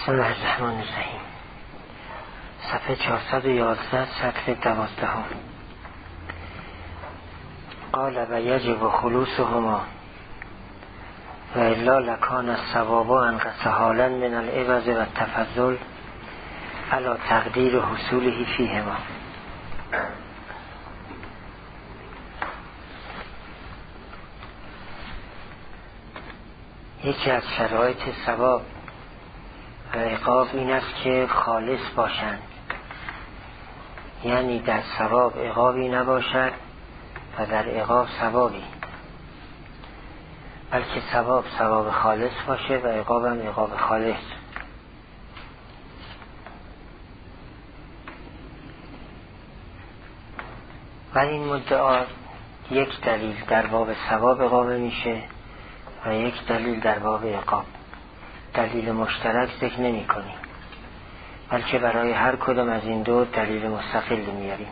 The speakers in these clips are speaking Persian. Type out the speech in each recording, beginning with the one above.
بسم الله الرحمن الرحیم. صفحه 411 سطر 12. قال و یجب خلوصهما و الا لکان الصواب انقص حالا من العوض و التفضل علی تقدیر حصوله فیهما. یکی از شرایط ثواب و عقاب این است که خالص باشند، یعنی در ثواب عقابی نباشد و در عقاب ثوابی، بلکه ثواب خالص باشه و عقاب هم عقاب خالص. و این مدعا یک دلیل در باب ثواب اقامه میشه و یک دلیل در باب عقاب. دلیل مشترک ذکر نمی کنیم، بلکه برای هر کدام از این دو دلیل مستقل میاریم.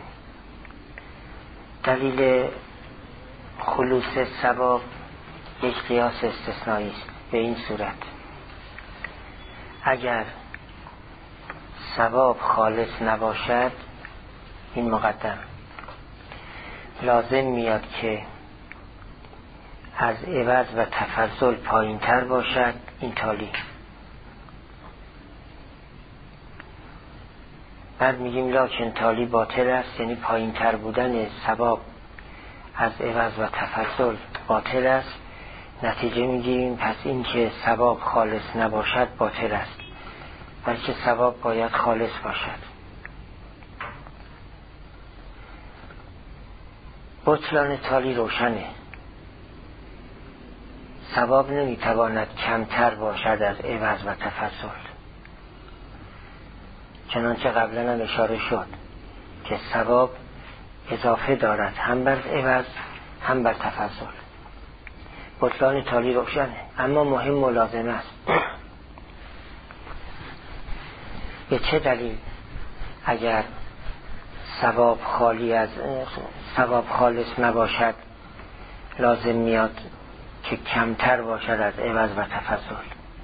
دلیل خلوص ثواب یک قیاس استثنایی است. به این صورت اگر ثواب خالص نباشد، این مقدم، لازم میاد که از عوض و تفضل پایین تر باشد، این تالی. بعد میگیم لکن تالی باطل است، یعنی پایین تر بودن ثواب از عوض و تفضل باطل است. نتیجه میگیریم پس این که ثواب خالص نباشد باطل است، بلکه ثواب باید خالص باشد. بطلان تالی روشنه. ثواب نمیتواند کمتر باشد از عوض و تفضل، چنانچه قبلا هم اشاره شد که ثواب اضافه دارد هم بر عوض هم بر تفضل. بطلان تالی روشنه، اما مهم ملازمه است. به چه دلیل اگر ثواب خالص نباشد لازم میاد که کمتر باشد از عوض و تفضل؟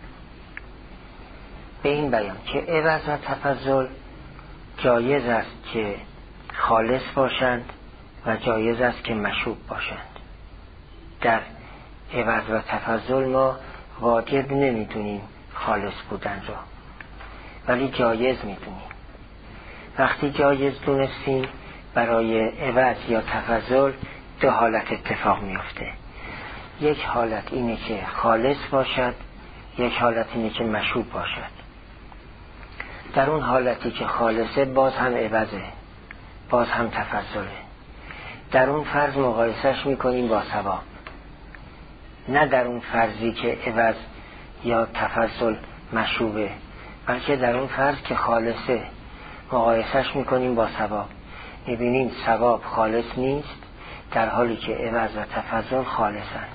به این بیان که عوض و تفضل جایز است که خالص باشند و جایز است که مشوب باشند. در عوض و تفضل ما واجب نمیدونیم خالص بودن را، ولی جایز میدونیم. وقتی جایز دونستیم، برای عوض یا تفضل دو حالت اتفاق میفته. یک حالت اینه که خالص باشد، یک حالت اینه که مشوب باشد. در اون حالتی که خالصه باز هم عوضه، باز هم تفضله. در اون فرض مقایسش میکنیم با ثواب، نه در اون فرضی که عوض یا تفضل مشوبه، بلکه در اون فرض که خالصه مقایسش میکنیم با ثواب. میبینیم ثواب خالص نیست، در حالی که عوض و تفضل خالصند.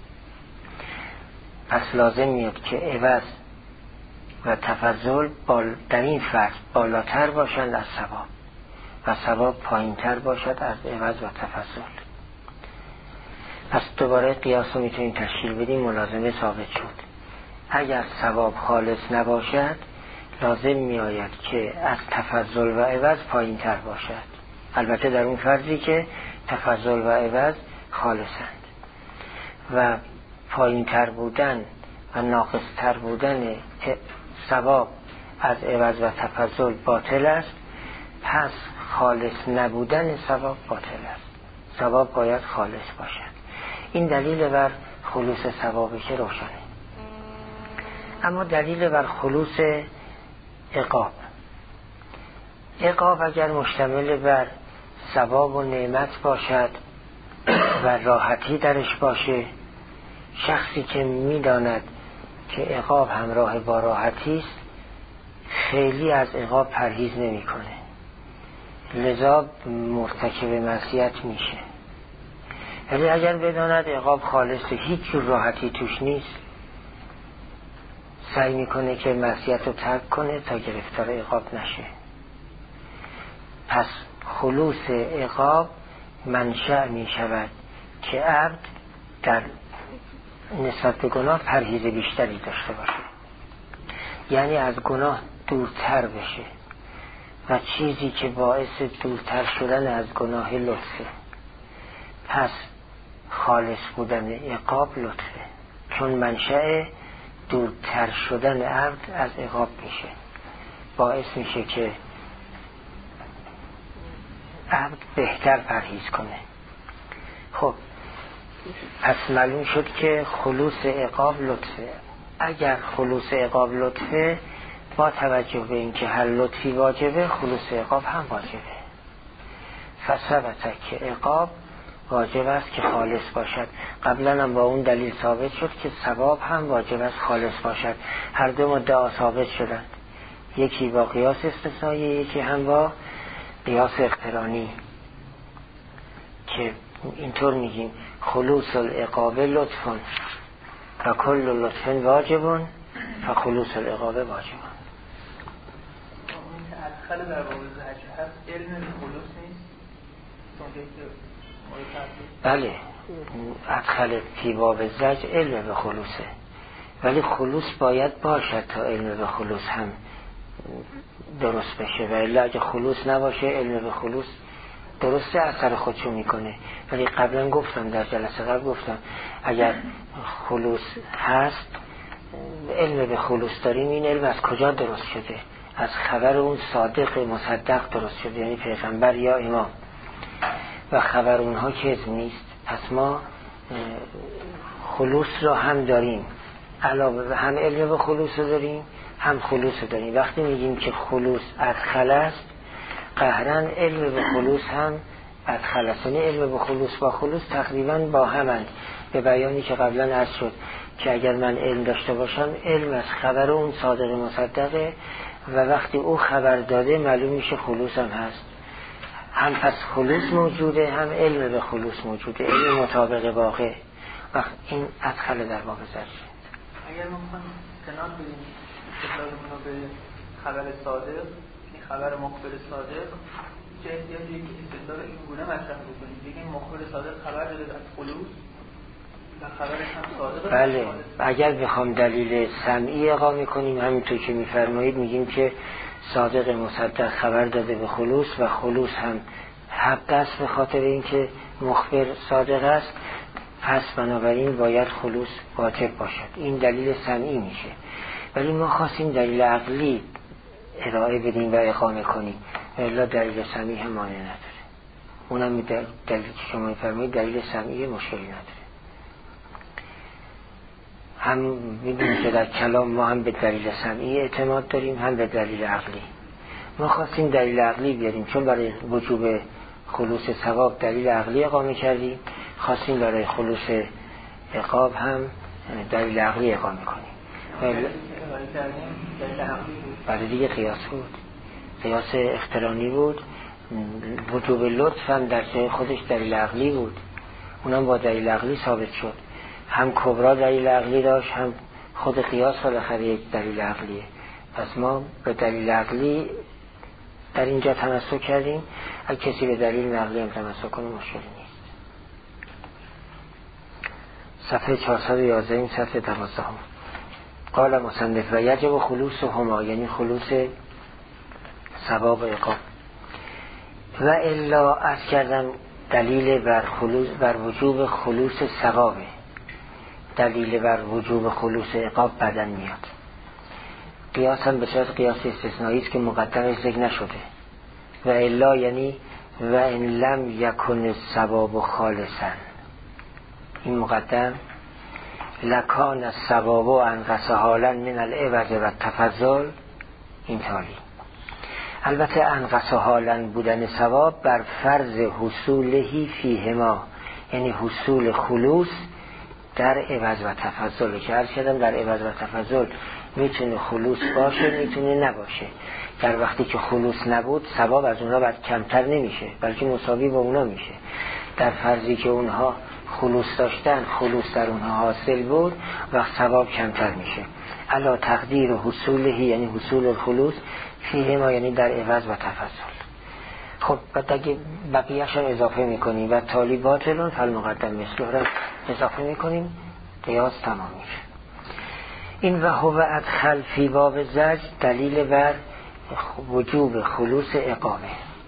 پس لازم میاد که عوض و تفضل در این فرض بالاتر باشند از ثواب و ثواب پایین تر باشد از عوض و تفضل. پس دوباره قیاس رو میتونیم تشکیل بدیم، ملازمه ثابت شد. اگر ثواب خالص نباشد لازم میآید که از تفضل و عوض پایین تر باشد، البته در اون فرضی که تفضل و عوض خالصند. و پایین تر بودن و ناقص تر بودن ثواب از عوض و تفضل باطل است، پس خالص نبودن ثواب باطل است. ثواب باید خالص باشد. این دلیل بر خلوص ثوابی که روشنه. اما دلیل بر خلوص عقاب اگر مشتمل بر ثواب و نعمت باشد و راحتی درش باشه، شخصی که میداند که عقاب همراه با راحتی است خیلی از عقاب پرهیز نمیکنه، لذا مرتکب معصیت میشه. ولی اگر بداند عقاب خالصه، هیچ جور راحتی توش نیست، سعی میکنه که معصیت رو ترک کنه تا گرفتار عقاب نشه. پس خلوص عقاب منشأ میشود که عبد در نسبت به گناه پرهیز بیشتری داشته باشه. یعنی از گناه دورتر بشه و چیزی که باعث دورتر شدن از گناه لطفه. پس خالص بودن عقاب لطفه، چون منشأ دورتر شدن عبد از عقاب میشه، باعث میشه که عبد بهتر پرهیز کنه. خب پس معلوم شد که خلوص عقاب لطفه. اگر خلوص عقاب لطفه، با توجه به اینکه هر لطفی واجبه، خلوص عقاب هم واجبه. فثبت که عقاب واجب است که خالص باشد. قبلا هم با اون دلیل ثابت شد که ثواب هم واجب است خالص باشد. هر دو مدعا ثابت شدند، یکی با قیاس استثنایی، یکی هم با قیاس اقترانی، که اینطور میگیم خلوص العقاب لطف و کل لطف واجب فخلوص العقاب واجب. ادخل در باب زجر هست، علم خلوص نیست؟ بله، ادخل فی باب زجر علم به خلوصه، ولی خلوص باید باشد تا علم به خلوص هم درست بشه، و الا اگه خلوص نباشه علم به خلوص درسته اثر خودشو میکنه. ولی قبلا گفتم، در جلسه قبل گفتم، اگر خلوص هست، علم به خلوص داریم، این علم از کجا درست شده؟ از خبر اون صادق مصدق درست شده، یعنی پیغمبر یا امام، و خبر اونها کذب نیست. پس ما خلوص را هم داریم، علاوه هم علم به خلوص رو داریم، هم خلوص رو داریم. وقتی میگیم که خلوص ادخل است، قهرن علم به خلوص هم ادخل است، یعنی علم به خلوص با خلوص تقریبا با همند، به بیانی که قبلا عرض شد که اگر من علم داشته باشم، علم از خبر اون صادق مصدقه، و وقتی او خبر داده معلوم میشه خلوص هم هست. هم پس خلوص موجوده، هم علم به خلوص موجوده، علم مطابق واقع. وقت این ادخل در باب زجر. اگر ما میخوایم استناد بدیم استدلالمون رو به خبر صادق، این خبر مخبر صادق، چه احتیاجی که استدلال این گونه مطرح بکنیم؟ بگیم مخبر صادق خبر داده از خلوص و خبرش هم صادق. بله، اگر بخوام دلیل سمعی اقامه کنیم، همینطور که میفرمایید، میگیم که صادق مصدق خبر داده به خلوص و خلوص هم حق است به خاطر اینکه مخبر صادق است، پس بنابراین باید خلوص واجب باشد. این دلیل سمعی میشه. ولی ما خواستیم دلیل عقلی ارائه بدیم و اقامه کنیم، الا دلیل سمعی هم مانع نداره. اونم دلیل که شما میفرمایید دلیل سمعی مشکلی نداره. هم میدونیم که در کلام ما هم به دلیل سمعی اعتماد داریم، هم به دلیل عقلی. ما خواستیم دلیل عقلی بیاریم، چون برای وجوب خلوص ثواب دلیل عقلی اقامه کردیم، خواستیم برای خلوص عقاب هم دلیل عقلی اقامه کنیم. برای دیگه قیاس بود، قیاس اقترانی بود. وجوب لطف هم در جای خودش دلیل عقلی بود، اونم با دلیل عقلی ثابت شد. هم کبرا دلیل عقلی داشت، هم خود قیاس بالاخره یک دلیل عقلیه. پس ما به دلیل عقلی در اینجا تمسک کردیم. اگه کسی به دلیل نقلی هم تمسک کنه مشکلی نیست. صفحه 411 این صفحه 12. قال مصنف و یجب خلوص هما، یعنی خلوص ثواب و عقاب. و الا از کردم دلیل بر وجوب خلوص ثوابه، دلیل بر وجوب خلوص عقاب بدن میاد. قیاس هم به صورت قیاس استثنایی است که مقدمش ذکر نشده. و الا یعنی و ان لم یکن الثواب خالصا، این مقدم لکان الثواب انقص حالا من العوض و التفضل، این تالی. البته انقص حالا بودن ثواب بر فرض حصولهی فیهما، یعنی حصول خلوص در عوض و تفضل، که هر شدم در عوض و تفضل میتونه خلوص باشه میتونه نباشه. در وقتی که خلوص نبود ثواب از اونها بعد کمتر نمیشه بلکه مساوی با اونها میشه. در فرضی که اونها خلوص داشتن، خلوص در اونها حاصل بود، و ثواب کمتر میشه. علا تقدیر و حصوله، یعنی حصول خلوص فیه ما، یعنی در عوض و تفضل. خب بعد اگه بقیه‌اش هم اضافه میکنیم و تالی باطلون فالمقدم مثله را اضافه میکنیم، قیاس تمام میشه. این و هو ادخل فی باب زجر دلیل بر وجوب خلوص عقابه.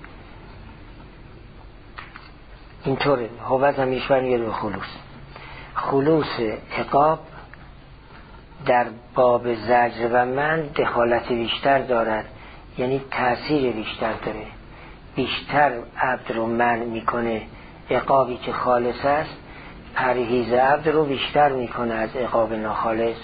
اینطوره هو زمیش برمیگرده به خلوص عقاب در باب زجر و من دخالت بیشتر دارد، یعنی تأثیر بیشتر داره، بیشتر عبد رو منع میکنه. عقابی که خالص است پرهیز عبد رو بیشتر میکنه از عقاب ناخالص.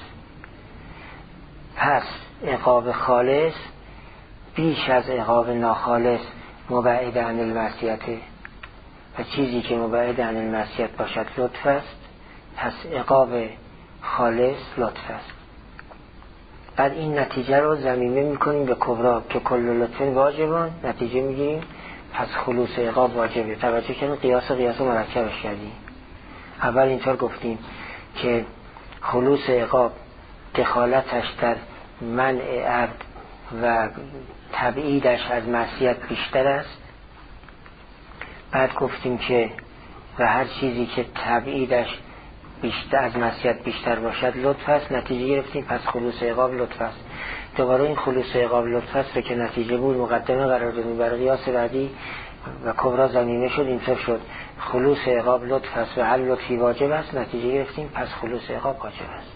پس عقاب خالص بیش از عقاب ناخالص مبعد عن المعصیته و چیزی که مبعد عن المعصیت باشد لطف است. پس عقاب خالص لطف است. بعد این نتیجه رو ضمیمه میکنیم به کبرا که کل لطف واجبان، نتیجه میگیریم پس خلوص عقاب واجبه. توجه کنیم قیاس مرکبش کردیم. اول اینطور گفتیم که خلوص عقاب دخالتش در منع عبد و تبعیدش از معصیت بیشتر است. بعد گفتیم که و هر چیزی که تبعیدش بیشتر از معصیت بیشتر باشد لطف است. نتیجه گرفتیم پس خلوص عقاب لطف است. دوباره این خلوص عقاب لطف است که نتیجه بود مقدمه قرار دادیم برای قیاس بعدی و کبرا ضمیمه شد. اینطور شد خلوص عقاب لطف است و هر لطفی واجب است. نتیجه گرفتیم پس خلوص عقاب واجب است.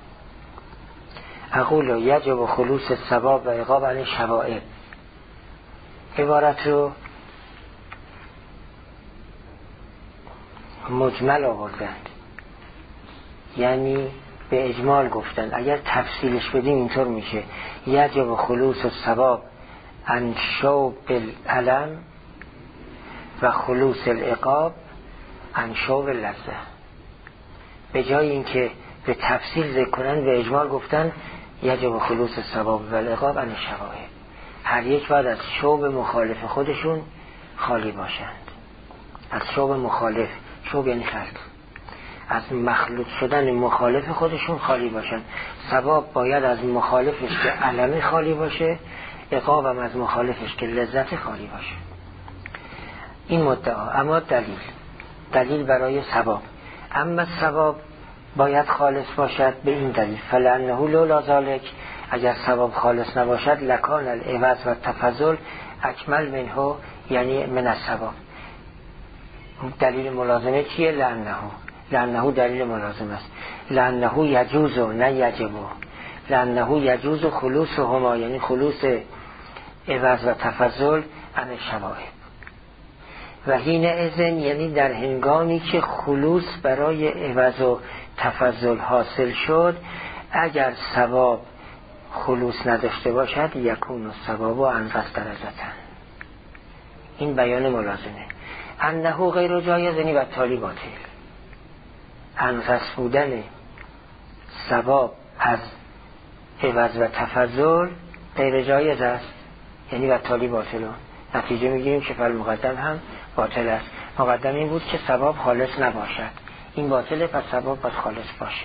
اقول یجب خلوص ثواب و عقاب عن شوائب. عبارت رو مجمل آوردند، یعنی به اجمال گفتند. اگر تفصیلش بدیم اینطور میشه یجب خلوص ثواب عن شوب العلم و خلوص العقاب عن شوب اللذة. به جای اینکه به تفصیل ذکر کنند به اجمال گفتن یجب خلوص ثواب و العقاب عن شوائب. هر یک باید از شوب مخالف خودشون خالی باشند. از شوب مخالف، شوب یعنی خلط، از مخلوط شدن مخالف خودشون خالی باشن. ثواب باید از مخالفش که علمه خالی باشه، عقاب هم از مخالفش که لذت خالی باشه. این مدعا. اما دلیل برای ثواب، اما ثواب باید خالص باشد به این دلیل فلانه لولا ذالک، اگر ثواب خالص نباشد لکان العوض و تفضل اکمل منه، یعنی من الثواب. دلیل ملازمه چیه؟ لانه دلیل ملازم است. لانه یجوز و نه یجب. لانه یجوز خلوص هما، یعنی خلوص عوض و تفضل عن شوائب. و حین اذن یعنی در هنگامی که خلوص برای عوض و تفضل حاصل شد، اگر ثواب خلوص نداشته باشد یکون الثواب انقص درجتن. این بیان ملازمه. انه غیر جایز، یعنی بطالی باطل. انقص بودن ثواب از عوض و تفضل غیر جایز است، یعنی بطالی باطلون. نتیجه میگیریم که فعل مقدم هم باطل است. مقدم این بود که ثواب خالص نباشد، این باطله، پس ثواب باید خالص باشه.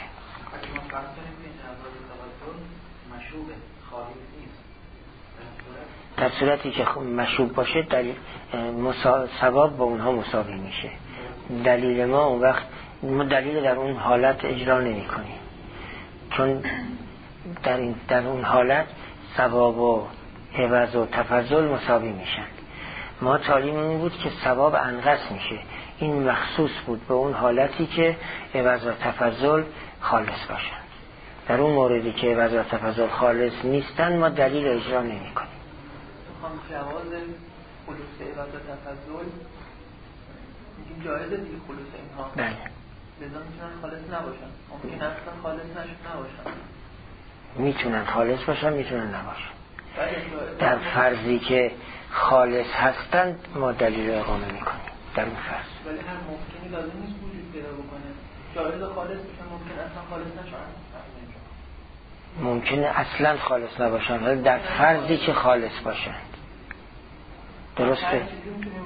در صورتی که مشوب باشه دلیل ثواب با اونها مساوی میشه. دلیل ما اون وقت دلیل در اون حالت اجرا نمی کنیم، چون در اون حالت ثواب و عوض و تفضل مساوی میشن. ما تعلیممون بود که ثواب انقص میشه، این مخصوص بود به اون حالتی که عوض و تفضل خالص باشن. در اون موردی که عوض و تفضل خالص نیستن ما دلیل اجرا نمی کنیم. جواز خلوص عوض و تفضل میگیم جایزه دیگه، خلوص اینها بله، لذا میتونن خالص نباشن. ممکن اصلا خالص نباشن، میتونن خالص باشن، میتونن نباشن. در فرضی که خالص هستند ما دلیل اقامه میکنیم در اون فرض. ولی هر ممکنی لازم نیست وجود پیدا بکنه. جایز خالص میشن، ممکن اصلا خالص نشن، ممکنه اصلا خالص نباشن، ولی در فرضی که خالص باشند. درسته؟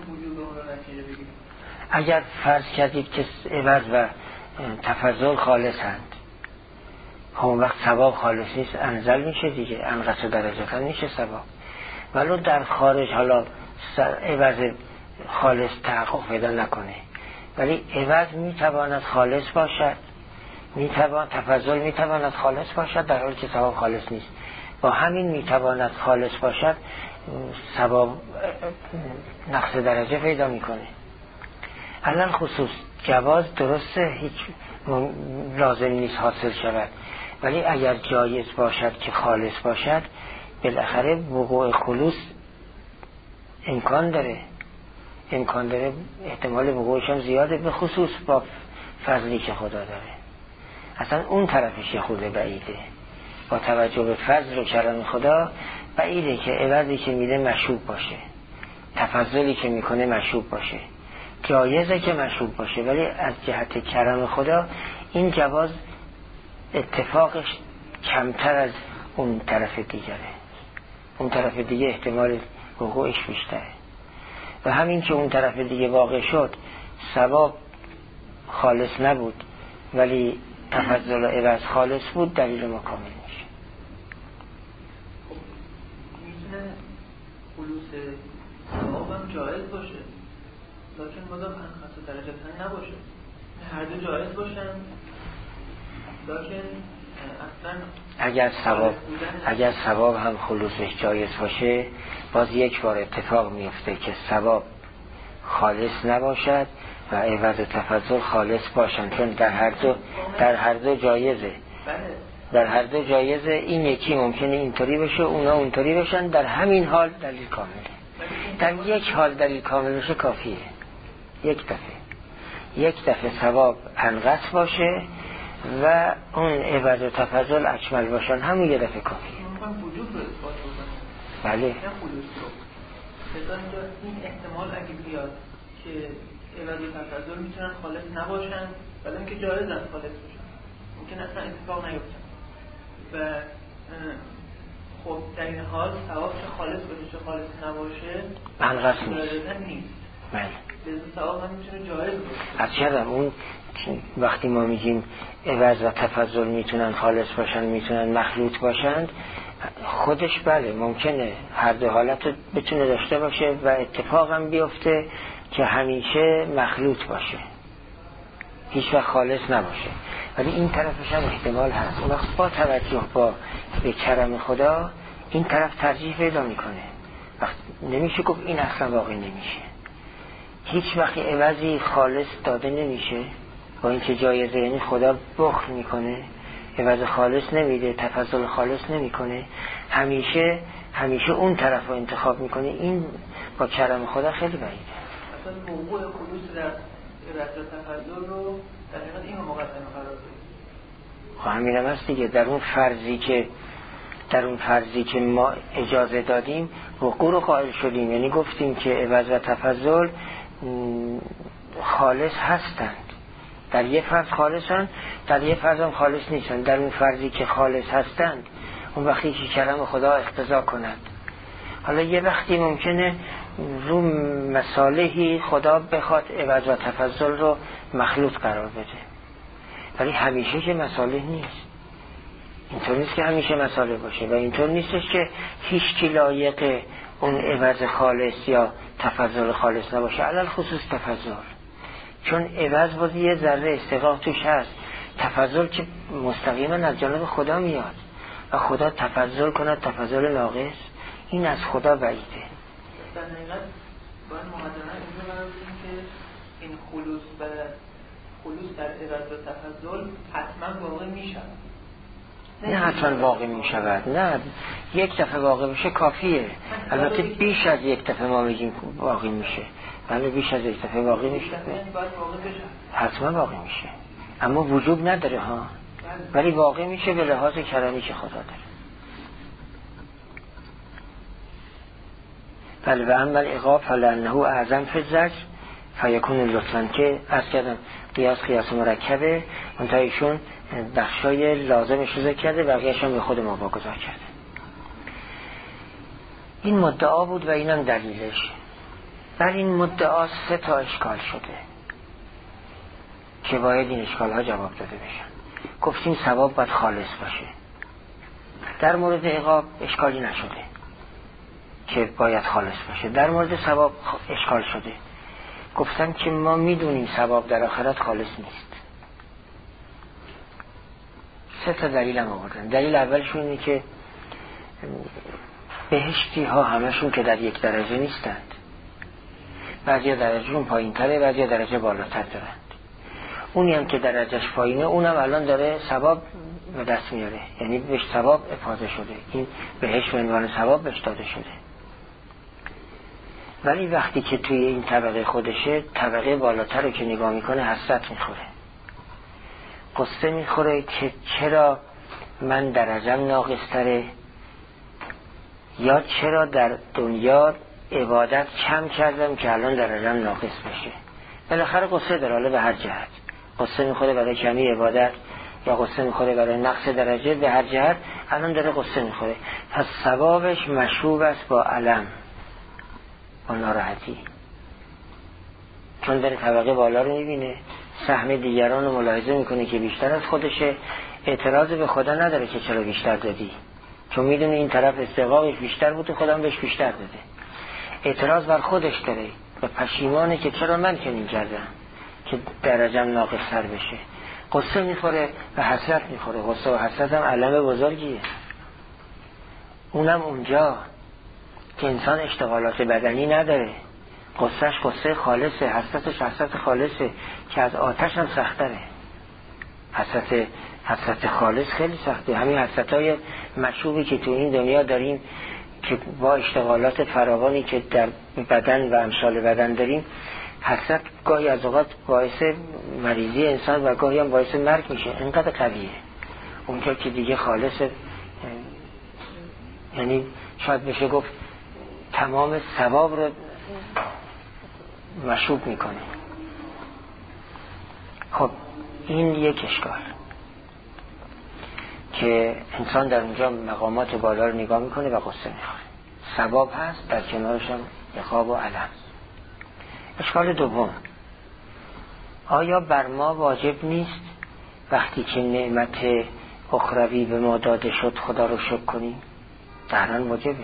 اگر فرض کردید که عوض و تفضل خالصند، اون وقت ثواب خالص نیست، انزل میشه دیگه، انقص درجه میشه ثواب. ولو در خارج حالا عوض خالص تحقق پیدا نکنه، ولی عوض میتواند خالص باشد، تفضل میتواند خالص باشد در حالی که ثواب خالص نیست. با همین میتواند خالص باشد ثواب نقص درجه پیدا میکنه. علل خصوص جواز درسته هیچ لازم نیست حاصل شود، ولی اگر جایز باشد که خالص باشد بالاخره وقوع خلوص امکان داره، احتمال وقوعش هم زیاده، به خصوص با فضلی که خدا داره. اصلا اون طرفش یه خود بعیده، با توجه به فضل و کرم خدا بعیده که عوضی که میده مشروب باشه، تفضلی که میکنه مشروب باشه. جایزه که مشروب باشه، ولی از جهت کرم خدا این جواز اتفاقش کمتر از اون طرف دیگره. اون طرف دیگه احتمال وقوعش بیشتره، و همین که اون طرف دیگه واقع شد ثواب خالص نبود ولی تفضل و عوض خالص بود، دلیل ما کامل میشه. میتونه خلوص ثواب هم جایز باشه لیکن مدام خاص درجه تن نباشه، هر دو جایز باشن لیکن اصلا اگر ثواب هم خلوصش جایز باشه باز یک بار اتفاق میفته که ثواب خالص نباشد و عوض تفضل خالص باشن، چون در هر دو جایزه. در هر دو جایزه، این یکی ممکنه اینطوری بشه اونا اونطوری بشن، در همین حال دلیل کامله. در یک حال دلیل کامل بشه کافیه، یک دفعه ثواب انقص باشه و اون عوض و تفضل اکمل باشن، همون یه دفعه کافیه. وجود رو اثبات بکنه. بله. این احتمال اگه بیاد که عوض و تفضل میتونن خالص نباشن ولی اینکه جایز است خالص باشن، ممکن اصلا اتفاق نیفتن و خب در این حال ثواب چه خالص باشه چه خالص نباشه انقص نیست. بله. ثواب هم میتونه جایز باشه. از چرا اون وقتی ما میگیم عوض و تفضل میتونن خالص باشن میتونن مخلوط باشند، خودش بله ممکنه هر دو حالت رو بتونه داشته باشه و اتفاق هم بیفته که همیشه مخلوط باشه، هیچ وقت خالص نباشه، ولی این طرفش هم احتمال هست. اون وقت با توجه به کرم خدا این طرف ترجیح پیدا میکنه. وقت نمیشه گفت این اصلا واقع نمیشه، هیچ وقت عوضی خالص داده نمیشه، با اینکه جایزه، یعنی خدا بخل میکنه، عوض خالص نمیده، تفضل خالص نمیکنه، همیشه اون طرف رو انتخاب میکنه. این با کرم خدا خیلی بعیده. اصلا موضوع خلوص در عوض و تفضل رو در حقیقت این مقدمه قرار بدید. خب همین هم هست دیگه. در اون فرضی که ما اجازه دادیم وقوع رو قائل شدیم، یعنی گفتیم که عوض و تفضل خالص هستند، در یه فرض خالصن، در یه فرض هم خالص نیستن. در اون فرضی که خالص هستند اون وقتی که کرم خدا اقتضا کند. حالا یه وقتی ممکنه رو مصالحی خدا بخواد عوض و تفضل رو مخلوط قرار بده، ولی همیشه که مصالح نیست. اینطور نیست که همیشه مصالح باشه و اینطور نیستش که هیچ کی لایق اون عوض خالص یا تفضل خالص نباشه، علل خصوص تفضل، چون عوض باز یه ذره استقاق توش هست. تفضل که مستقیما از جانب خدا میاد و خدا تفضل کند تفضل ناقص، این از خدا بعیده. در حقیقت باید مقدمه اینجا قرار بدیم که این خلوص در عوض و تفضل حتما واقع میشود. نه حتما واقع میشود، نه یک دفعه واقع بشه کافیه. البته بیش از یک دفعه ما میگیم واقع میشه، ولی بیش از یک دفعه واقع میشه، حتما واقع میشه، اما وجوب نداره ها، ولی واقع میشه به لحاظ کرمی که خدا داره. بله. و اما العقاب فلانه اعظم فی الزجر فیکون لطفاً، که از کردم قیاس مرکبه، منتها ایشون بخشای لازمش رو ذکر کرده، بقیه‌اش هم به خود ما واگذار کرده. این مدعا بود و اینم دلیلش. بر این مدعا 3 تا اشکال شده که باید این اشکال ها جواب داده بشن. گفتیم ثواب باید خالص باشه. در مورد عقاب اشکالی نشده که باید خالص باشه. در مورد ثواب اشکال شده. گفتم که ما میدونیم ثواب در آخرت خالص نیست، 3 تا دلیل هم آوردن. دلیل اولشون اینه که بهشتی ها همشون که در یک درجه نیستند، بعضی درجهشون پایین تره، بعضی درجه بالاتر دارند. اونی هم که درجهش پایینه اونم الان داره ثواب به دست میاره، یعنی بهش ثواب افاضه شده، این بهش به عنوان ثواب بهش داده شده. ولی وقتی که توی این طبقه خودشه، طبقه بالاتر رو که نگاه میکنه حسرت میخوره، قصه میخوره که چرا من درجم ناقص تره، یا چرا در دنیا عبادت کم کردم که الان درجم ناقص بشه. بالاخره قصه داره، حالا به هر جهت قصه میخوره برای کمی عبادت، یا قصه میخوره برای نقص درجه، به هر جهت الان داره قصه میخوره. پس ثوابش مشوب است با الم، با ناراحتی، چون داره طبقه بالا رو میبینه، سهم دیگران رو ملاحظه میکنه که بیشتر از خودشه، اعتراض به خدا نداره که چرا بیشتر دادی، چون میدونه این طرف استحقاقش بیشتر بود و خودم بهش بیشتر داده. اعتراض بر خودش داره و پشیمانه که چرا من چنین کردم که درجم ناقص‌تر بشه. قصه میخوره و حسرت میخوره. قصه و حسرت هم علم بزرگیه، اونم اونجا که انسان اشتغالات بدنی نداره، قصهش قصه خالصه، حسرتش حسرت خالصه که از آتش هم سختره. حسرت خالص خیلی سخته. همین حسرتای مشوبی که تو این دنیا داریم که با اشتغالات فراوانی که در بدن و امثال بدن داریم، حسرت گاهی از اوقات باعث مریضی انسان و گاهی هم باعث مرگ میشه، اینقدر قویه. اونجا که دیگه خالصه، یعنی شاید بشه گفت تمام ثواب رو مشوب میکنه. خب این یک اشکال که انسان در اونجا مقامات بالا رو نگاه میکنه و قصه میخوره. ثواب هست، در کنارش هم عقاب و علم. اشکال دوم، آیا بر ما واجب نیست وقتی که نعمت اخروی به ما داده شد خدا رو شکر کنیم؟ طبعاً واجبه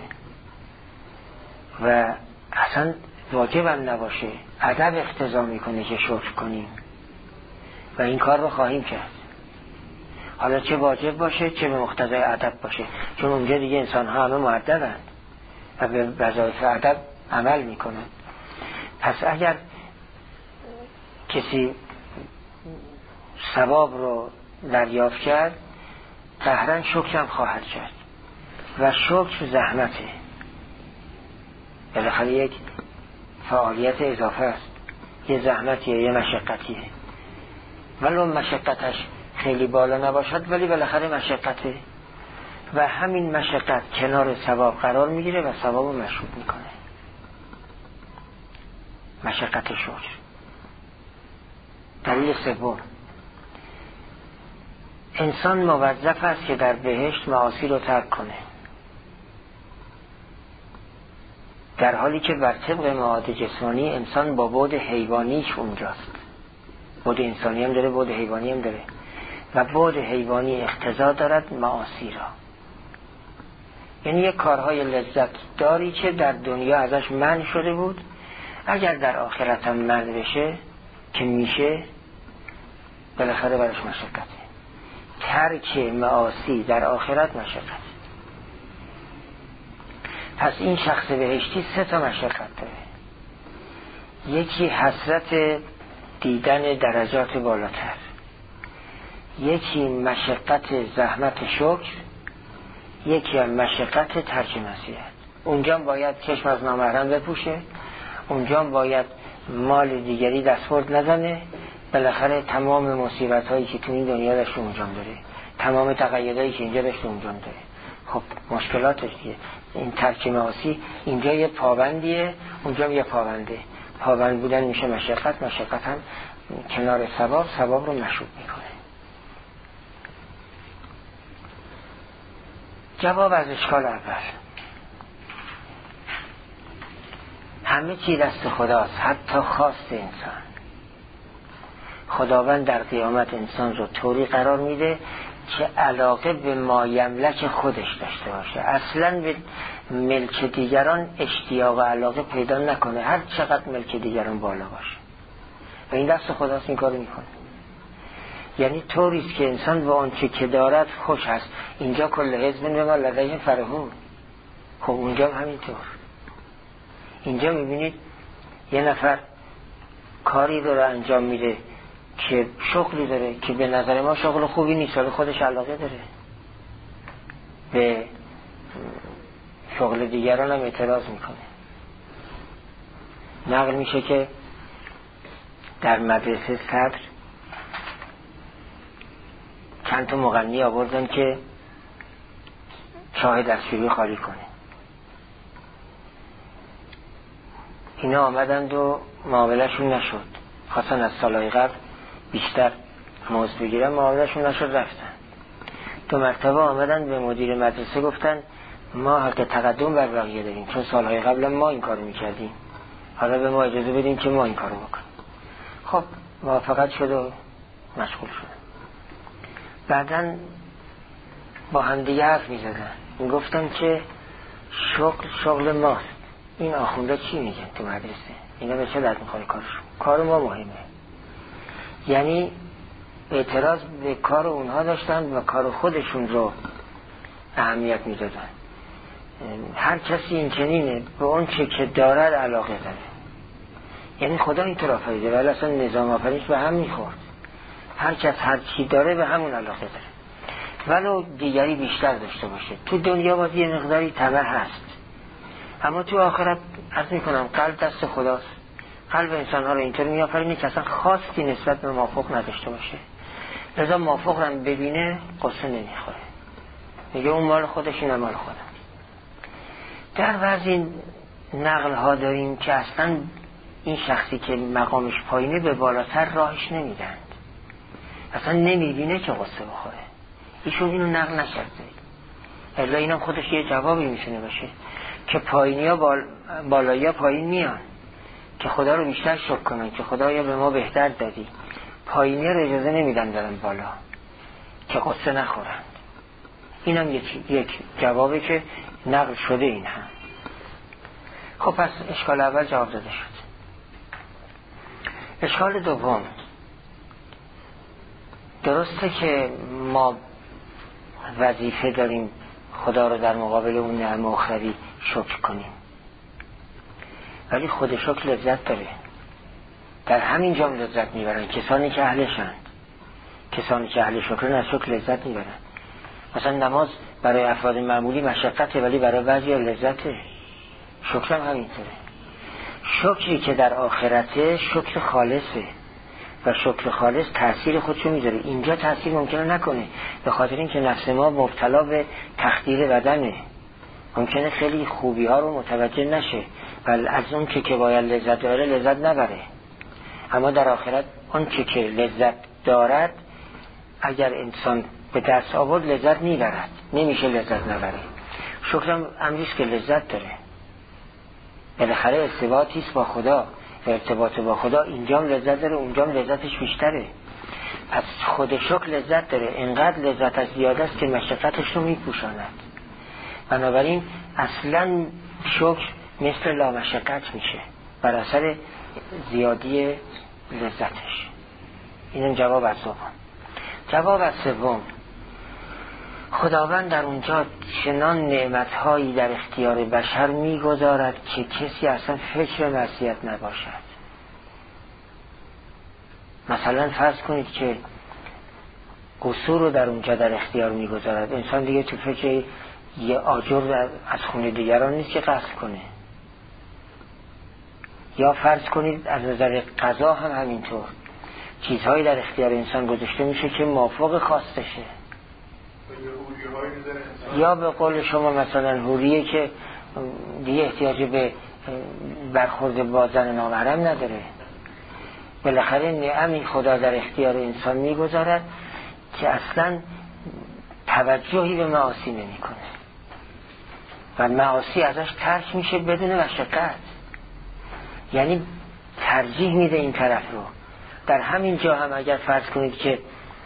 و اصلا واجب هم نباشه، ادب اقتضا میکنه که شکر کنیم و این کار رو خواهیم کرد، حالا چه واجب باشه چه به مقتضای ادب باشه، چون اونجا دیگه انسان ها همه مؤدبن و به وظایف ادب عمل میکنن. پس اگر کسی ثواب رو دریافت کرد، قهرن شکر هم خواهد کرد و شکر زحمته، بالاخره یک فعالیت اضافه است، یه زحمتیه، یه مشقتیه، ولو مشقتش خیلی بالا نباشد ولی بالاخره مشقته و همین مشقت کنار ثواب قرار میگیره و ثواب رو مشروط میکنه. مشقت شکر. دلیل سوم، انسان موظف است که در بهشت معاصی رو ترک کنه، در حالی که بر طبق معاد جسمانی انسان با بعد حیوانیش اونجاست. بعد انسانی هم داره، بعد حیوانی هم داره و بعد حیوانی اقتضا دارد معاصی را، یعنی یک کارهای لذت داری که در دنیا ازش منع شده بود، اگر در آخرت هم منع بشه که میشه، بالاخره برش مشقته. ترک معاصی در آخرت مشقته. پس این شخص بهشتی 3 تا مشقت داره. یکی حسرت دیدن درجات بالاتر، یکی مشقت زحمت شکر، یکی هم مشقت ترک معصیت. اونجا باید چشم از نامحرم بپوشه، اونجا باید مال دیگری دستورد نزنه، بالاخره تمام مصیبت هایی که تو این دنیا داشته اونجا داره، تمام تقییدهایی که اینجا داشته اونجا داره. خب مشکلاتش دیگه. این ترک معاصی اینجا یه پابندیه، اونجا یه پابنده. پابند بودن میشه مشقت، مشقت هم کنار ثواب، ثواب رو مشروط میکنه. جواب از اشکال اول، همه چی دست خداست، حتی خواست انسان. خداوند در قیامت انسان رو طوری قرار میده که علاقه به ما یملک خودش داشته باشه، اصلا به ملک دیگران اشتیاق و علاقه پیدا نکنه، هر چقدر ملک دیگران بالا باشه، و این دست خداست، این کارو میکنه. یعنی طوریست که انسان با آنچه که دارد خوش است. اینجا کل حزب بما لدیهم فرحون. خب اونجا همینطور. اینجا میبینید یه نفر کاری داره انجام میده که شغلی داره که به نظر ما شغل خوبی نیست، ولی خودش علاقه داره. به شغل دیگران هم اعتراض میکنه. نقل میشه که در مدرسه صدر چند تا مغنی آوردن که چاه دستشویی خالی کنه. اینا آمدند و معاملهشون نشد. خواستن از سالهای قبل بیشتر مزد بگیرن، معاملهشون نشد، رفتن. 2 مرتبه آمدن به مدیر مدرسه گفتن ما حق تقدم بر بقیه داریم، چون سالهای قبل ما این کارو میکردیم، حالا به ما اجازه بدیم که ما این کارو بکنیم. خب موافقت شد و مشغول شد. بعدن با هم دیگه حرف میزدن، میگفتن که شغل ماست. این آخونده چی میگن تو مدرسه؟ اینا به چه درد میخوره کارشون؟ کار ما مهمه. یعنی اعتراض به کار اونها داشتن و کار خودشون رو اهمیت میدادن. هر کسی این چنینه، به اون چه که دارد علاقه داره. یعنی خدا اینطور آفریده، ولی اصلا نظام آفرینش به هم میخورد. هر کس هر چی داره به همون علاقه داره، ولو دیگری بیشتر داشته باشه. تو دنیا باز یه مقداری طمع هست، اما تو آخرت عرض میکنم قلب دست خداست. قلب انسان ها رو اینطور میآفرینه که اصلا خواستی نسبت به مافوق نداشته باشه. لذا مافوق رو ببینه قصه نمیخوره، میگه اون مال خودش، اینم مال خودم. در بعضی نقل ها داریم که اصلا این شخصی که مقامش پایینه به بالاتر راهش نمیدند، اصلا نمیبینه که قصه بخوره. ایشون اینو نقل نکرده، الا اینم خودش یه جوابی میشونه باشه که پایینی ها بالایی ها پایین میان که خدا رو بیشتر شکر کنن که خدایا به ما بهتر دادی. پایینی رو اجازه نمیدن برن بالا که قصه نخورند. اینم یک جوابی که نقل شده این هم. خب پس اشکال اول جواب داده شد. اشکال دوم، درسته که ما وظیفه داریم خدا رو در مقابل اون نعمت اخروی شکر کنیم، ولی خود شکر لذت داره. در همین جام لذت میبرن کسانی که اهلشند. کسانی که اهل شکرن از شکر لذت میبرن. مثلا نماز برای افراد معمولی مشقته، ولی برای بعضی لذته. شکر هم همینطوره. شکری که در آخرته شکر خالصه و شکر خالص تأثیر خودشو میذاره. اینجا تأثیر ممکنه نکنه، به خاطر اینکه نفس ما مبتلا به تخدیر بدنه، ممکنه خیلی خوبی ها رو متوجه نشه و از اون که باید لذت داره لذت نبره. اما در آخرت اون که لذت دارد اگر انسان به دست آورد لذت میبرد، نمیشه لذت نبره. شکرم امریست که لذت داره، بالاخره ارتباطیست با خدا، ارتباط با خدا اینجام لذت داره، اونجام لذتش بیشتره. پس خود شکر لذت داره، اینقدر لذتش زیاده است که مشقتش رو میپوشاند. بنابراین اصلا شکر مثل لامشقت میشه بر اثر زیادی لذتش. اینم جواب از دوم. جواب از سوم، خداوند در اونجا چنان نعمتهایی در اختیار بشر میگذارد که کسی اصلا فکر معصیت نباشد. مثلا فرض کنید که قصور رو در اونجا در اختیار میگذارد، انسان دیگه تو فکر یه آجر از خونه دیگران نیست که قصد کنه. یا فرض کنید از نظر قضا هم همینطور، چیزهایی در اختیار انسان گذاشته میشه که موافق خواستشه. یا به قول شما مثلا حوریه که دیگه احتیاج به برخورد با زن نامحرم نداره. بالاخره نعمی خدا در اختیار انسان میگذارد که اصلا توجهی به معاصی نمی کنه و معاصی ازش ترک میشه بدون مشقت. یعنی ترجیح میده این طرف رو. در همین جا هم اگر فرض کنید که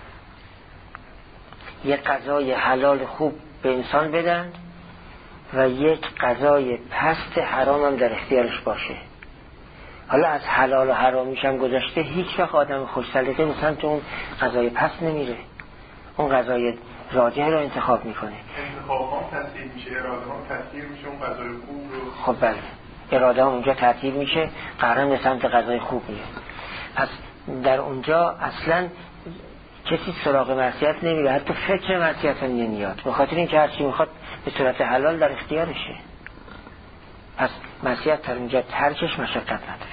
یک غذای حلال خوب به انسان بدن و یک غذای پست حرام هم در اختیارش باشه، حالا از حلال و حرامیش هم گذاشته، هیچ وقت آدم خوش سلیقه مثلا تو اون غذای پس نمیره، اون غذای راجح رو انتخاب میکنه. انتخاب هم تسهیل میشه، اراده هم تسهیل میشه، اون غذای خوب رو. خب بله، اراده هم اونجا تعطیل میشه، قرار به سمت غذای خوب میره. پس در اونجا اصلا کسی سراغ معصیت نمیره، حتی فکر معصیت هم نمیاد، به خاطر اینکه هر چی میخواد به صورت حلال در اختیارشه. پس معصیت در اونجا ترکش مشقت نداره.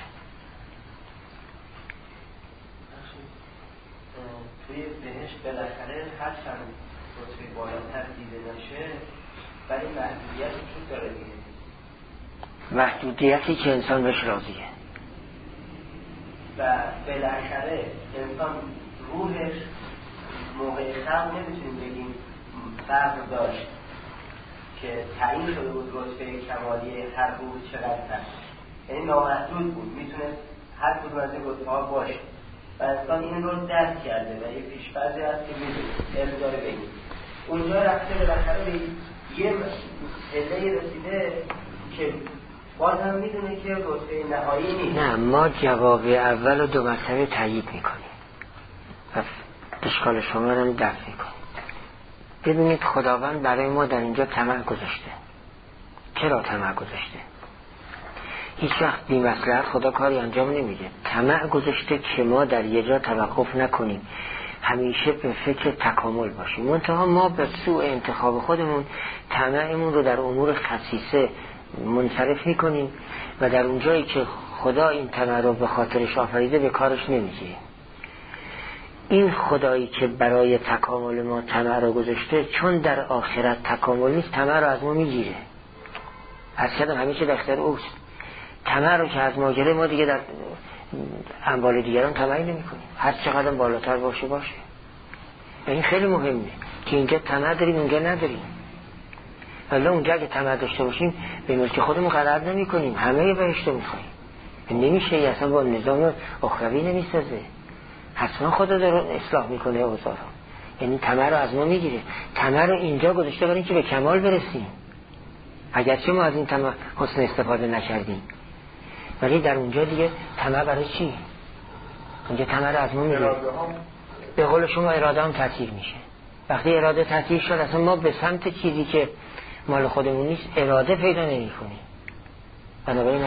توی بهشت بالاخره هر چند رتبه بالاتر دیده نشه ولی محدودیت وجود داره دیگه. محدودیتی که انسان بهش راضیه و بالاخره انسان روحش موقع خلق نمیتونیم بگیم فرق داشت که تعیین شده بود رتبه کمالی هر روح چقدر هست، یعنی نامحدود بود، میتونه هر کدوم از این رتبه ها باشه و انسان این رو درک کرده و یه پیش‌فرضی هست که میدونه علم داره بگیم اونجا رفته بالاخره به یه پله‌ای رسیده که باز هم میدونه که رتبه نهایی نیست. نه، ما جواب اول و 2 مرتبه تایید میکنیم و اشکال شما رو دفع میکنیم. ببینید خداوند برای ما در اینجا طمع گذاشته. چرا طمع گذاشته؟ هیچ وقت بی مصلحت خدا کاری انجام نمیده. طمع گذاشته که ما در یه جا توقف نکنیم، همیشه به فکر تکامل باشیم. منتها ما به سوء انتخاب خودمون طمعمون رو در امور خصیصه منصرف میکنیم و در اونجایی که خدا این طمع رو به خاطرش آفریده به کارش نمیگیریم. این خدایی که برای تکامل ما طمع رو گذاشته، چون در آخرت تکامل نیست، طمع رو از ما میگیره. از کدام همه چه در اختیار اوست. طمع رو که از ما گیره، ما دیگه در اموال دیگران طمعی نمی‌کنیم، هر چقدر بالاتر باشه. و این خیلی مهمه که اینجا طمع داریم اونجا نداریم. ولی اونجا که طمع داشته باشیم به ملک خودمون قرار نمی‌کنیم، همه بهشت رو می‌خوایم. نمیشه، اصلا با نظام اخروی نمی‌سازه. حتما خدا داره اصلاح میکنه اوضاع رو. یعنی طمع رو از ما میگیره. طمع رو اینجا گذاشته برای اینکه به کمال برسیم، اگرچه ما از این طمع حسن استفاده نکردیم، ولی در اونجا دیگه طمع برای چی؟ اونجا طمع رو از ما میگیره. به قول شما اراده هم تعطیل میشه. وقتی اراده تعطیل شد، اصلا ما به سمت چیزی که مال خودمون نیست اراده پیدا نمی‌کنیم. بنابراین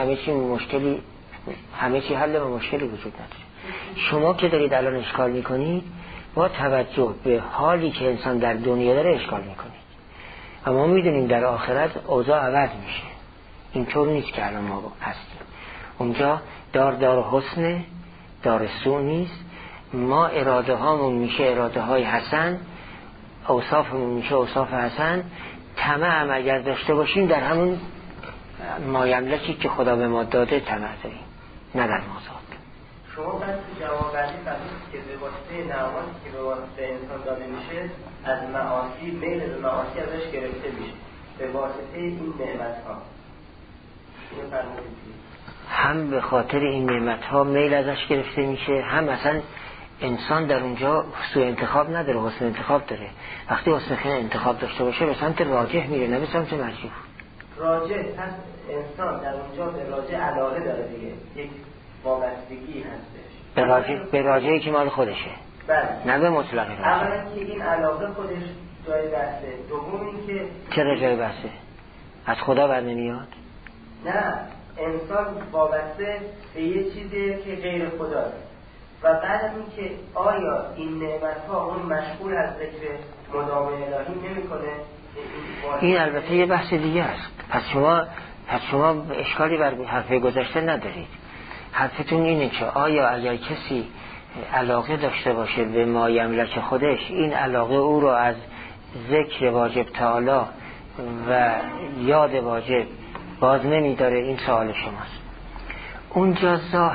همه چی حل و مشکلی وجود نداره. شما که دارید الان اشکال میکنید، با توجه به حالی که انسان در دنیا داره اشکال میکنید. اما میدونیم در آخرت اوضاع عوض میشه. اینطور نیست که الان ما هستیم. اونجا دار حسن، دار سوء نیست. ما اراده هامون میشه اراده های حسن، اوصافمون میشه اوصاف حسن. طمع هم اگر داشته باشیم در همون مایملکی که خدا به ما داده طمع داریم، نه در مازاد. شما بعد تو جواب بعدی فرمودید که به واسطه نعماتی که به واسطه انسان داده میشه، از معاصی، میل به معاصی ازش گرفته میشه به واسطه این نعمت‌ها. اینو فرمودید. هم به خاطر این نعمت‌ها میل ازش گرفته میشه، هم اصلا انسان در اونجا سوء انتخاب نداره، حسن انتخاب داره. وقتی حسن انتخاب داشته باشه به سمت راجح میره، نه به سمت مرجوح. راجح، پس انسان در اونجا به راجح علاقه داره دیگه، یک وابستگی هستش به راجعی که مال خودشه. بله. نه به مطلق راجع. اولا که این علاقه خودش جای بحثه، دوم این که چرا جای بحثه؟ از خدا بر نمیاد؟ نه، انسان وابسته به یه چیزی که غیر خداست و بعد این که آیا این نعمت‌ها اون مشغول از ذکر مدام الهی نمی‌کنه؟ این البته یه بحث دیگه است. پس شما اشکالی بر حرف گذشته ندارید. حرفتون اینه که آیا اگر کسی علاقه داشته باشه به ما یملک خودش، این علاقه او رو از ذکر واجب تعالی و یاد واجب باز نمیداره؟ این سوال شماست. اونجا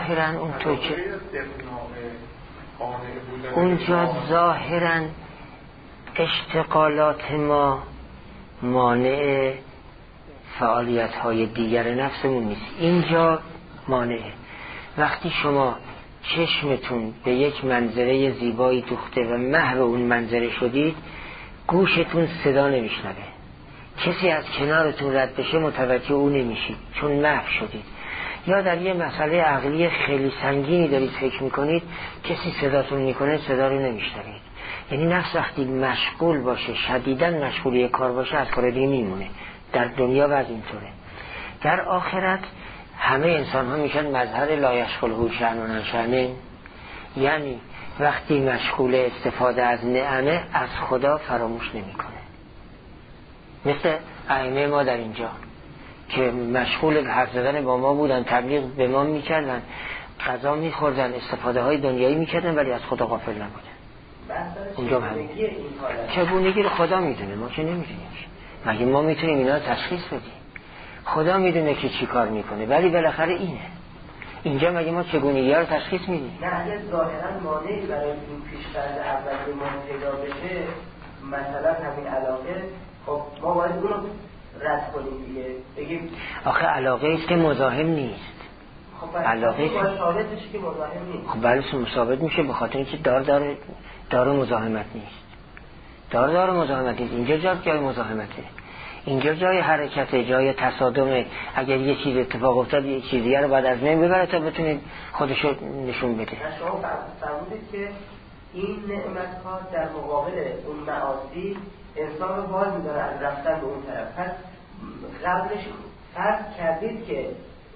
ظاهرا اشتغالات ما مانع فعالیت های دیگر نفسمون نیست، اینجا مانعه. وقتی شما چشمتون به یک منظره زیبایی دوخته و محو اون منظره شدید، گوشتون صدا نمیشنوه. کسی از کنارتون رد بشه متوجه اون نمیشید، چون محو شدید. یا در یه مسئله عقلی خیلی سنگینی دارید فکر میکنید، کسی صداتون میکنه صدا رو نمیشنوید. یعنی نفس وقتی مشغول باشه، شدیداً مشغول یک کار باشه، از کار دیگه میمونه. در دنیا بعد اینطوره. در آخرت همه انسان ها میشن مظهر لا یشغله شأن شأن، یعنی وقتی مشغول استفاده از نعمه از خدا فراموش نمیکنه. مثل ائمه ما در اینجا که مشغول حرف زدن با ما بودن، تبلیغ به ما میکردن، غذا میخوردن، استفاده های دنیایی میکردن، ولی از خدا غافل نبودن. اونجا همین چگونگی رو خدا میدونه، ما که نمیدونیم. مگه ما میتونیم اینا تشخیص بدیم؟ خدا میدونه که چی کار میکنه، ولی بالاخره اینه. اینجا مگه ما چگونگی ها رو تشخیص میدیم؟ نه، اگه ظاهرا مانعی برای این پیش‌فرض اولیه ما پیدا بشه، مثلا همین علاقه، خب ما باید اونو رد کنیم دیگه، بگیم آخه علاقه است که مزاحم نیست. خب علاقه است که ثابت بشه که مزاحم نیست. خب بله ثابت میشه، به خاطر اینکه دار مزاحمت نیست. دار مزاحمت نیست. اینجا جای مزاحمته، اینجا جای حرکته، جای تصادمه. اگر یه چیز اتفاق افتاد یه چیز دیگه رو بعد از من ببره تا بتونید خودشو نشون بده. شما فرمودید که این نعمت‌ها در مقابل اون معاصی انسان رو باز می‌داره از رفتن به اون طرف. پس قبلش فرض کردید که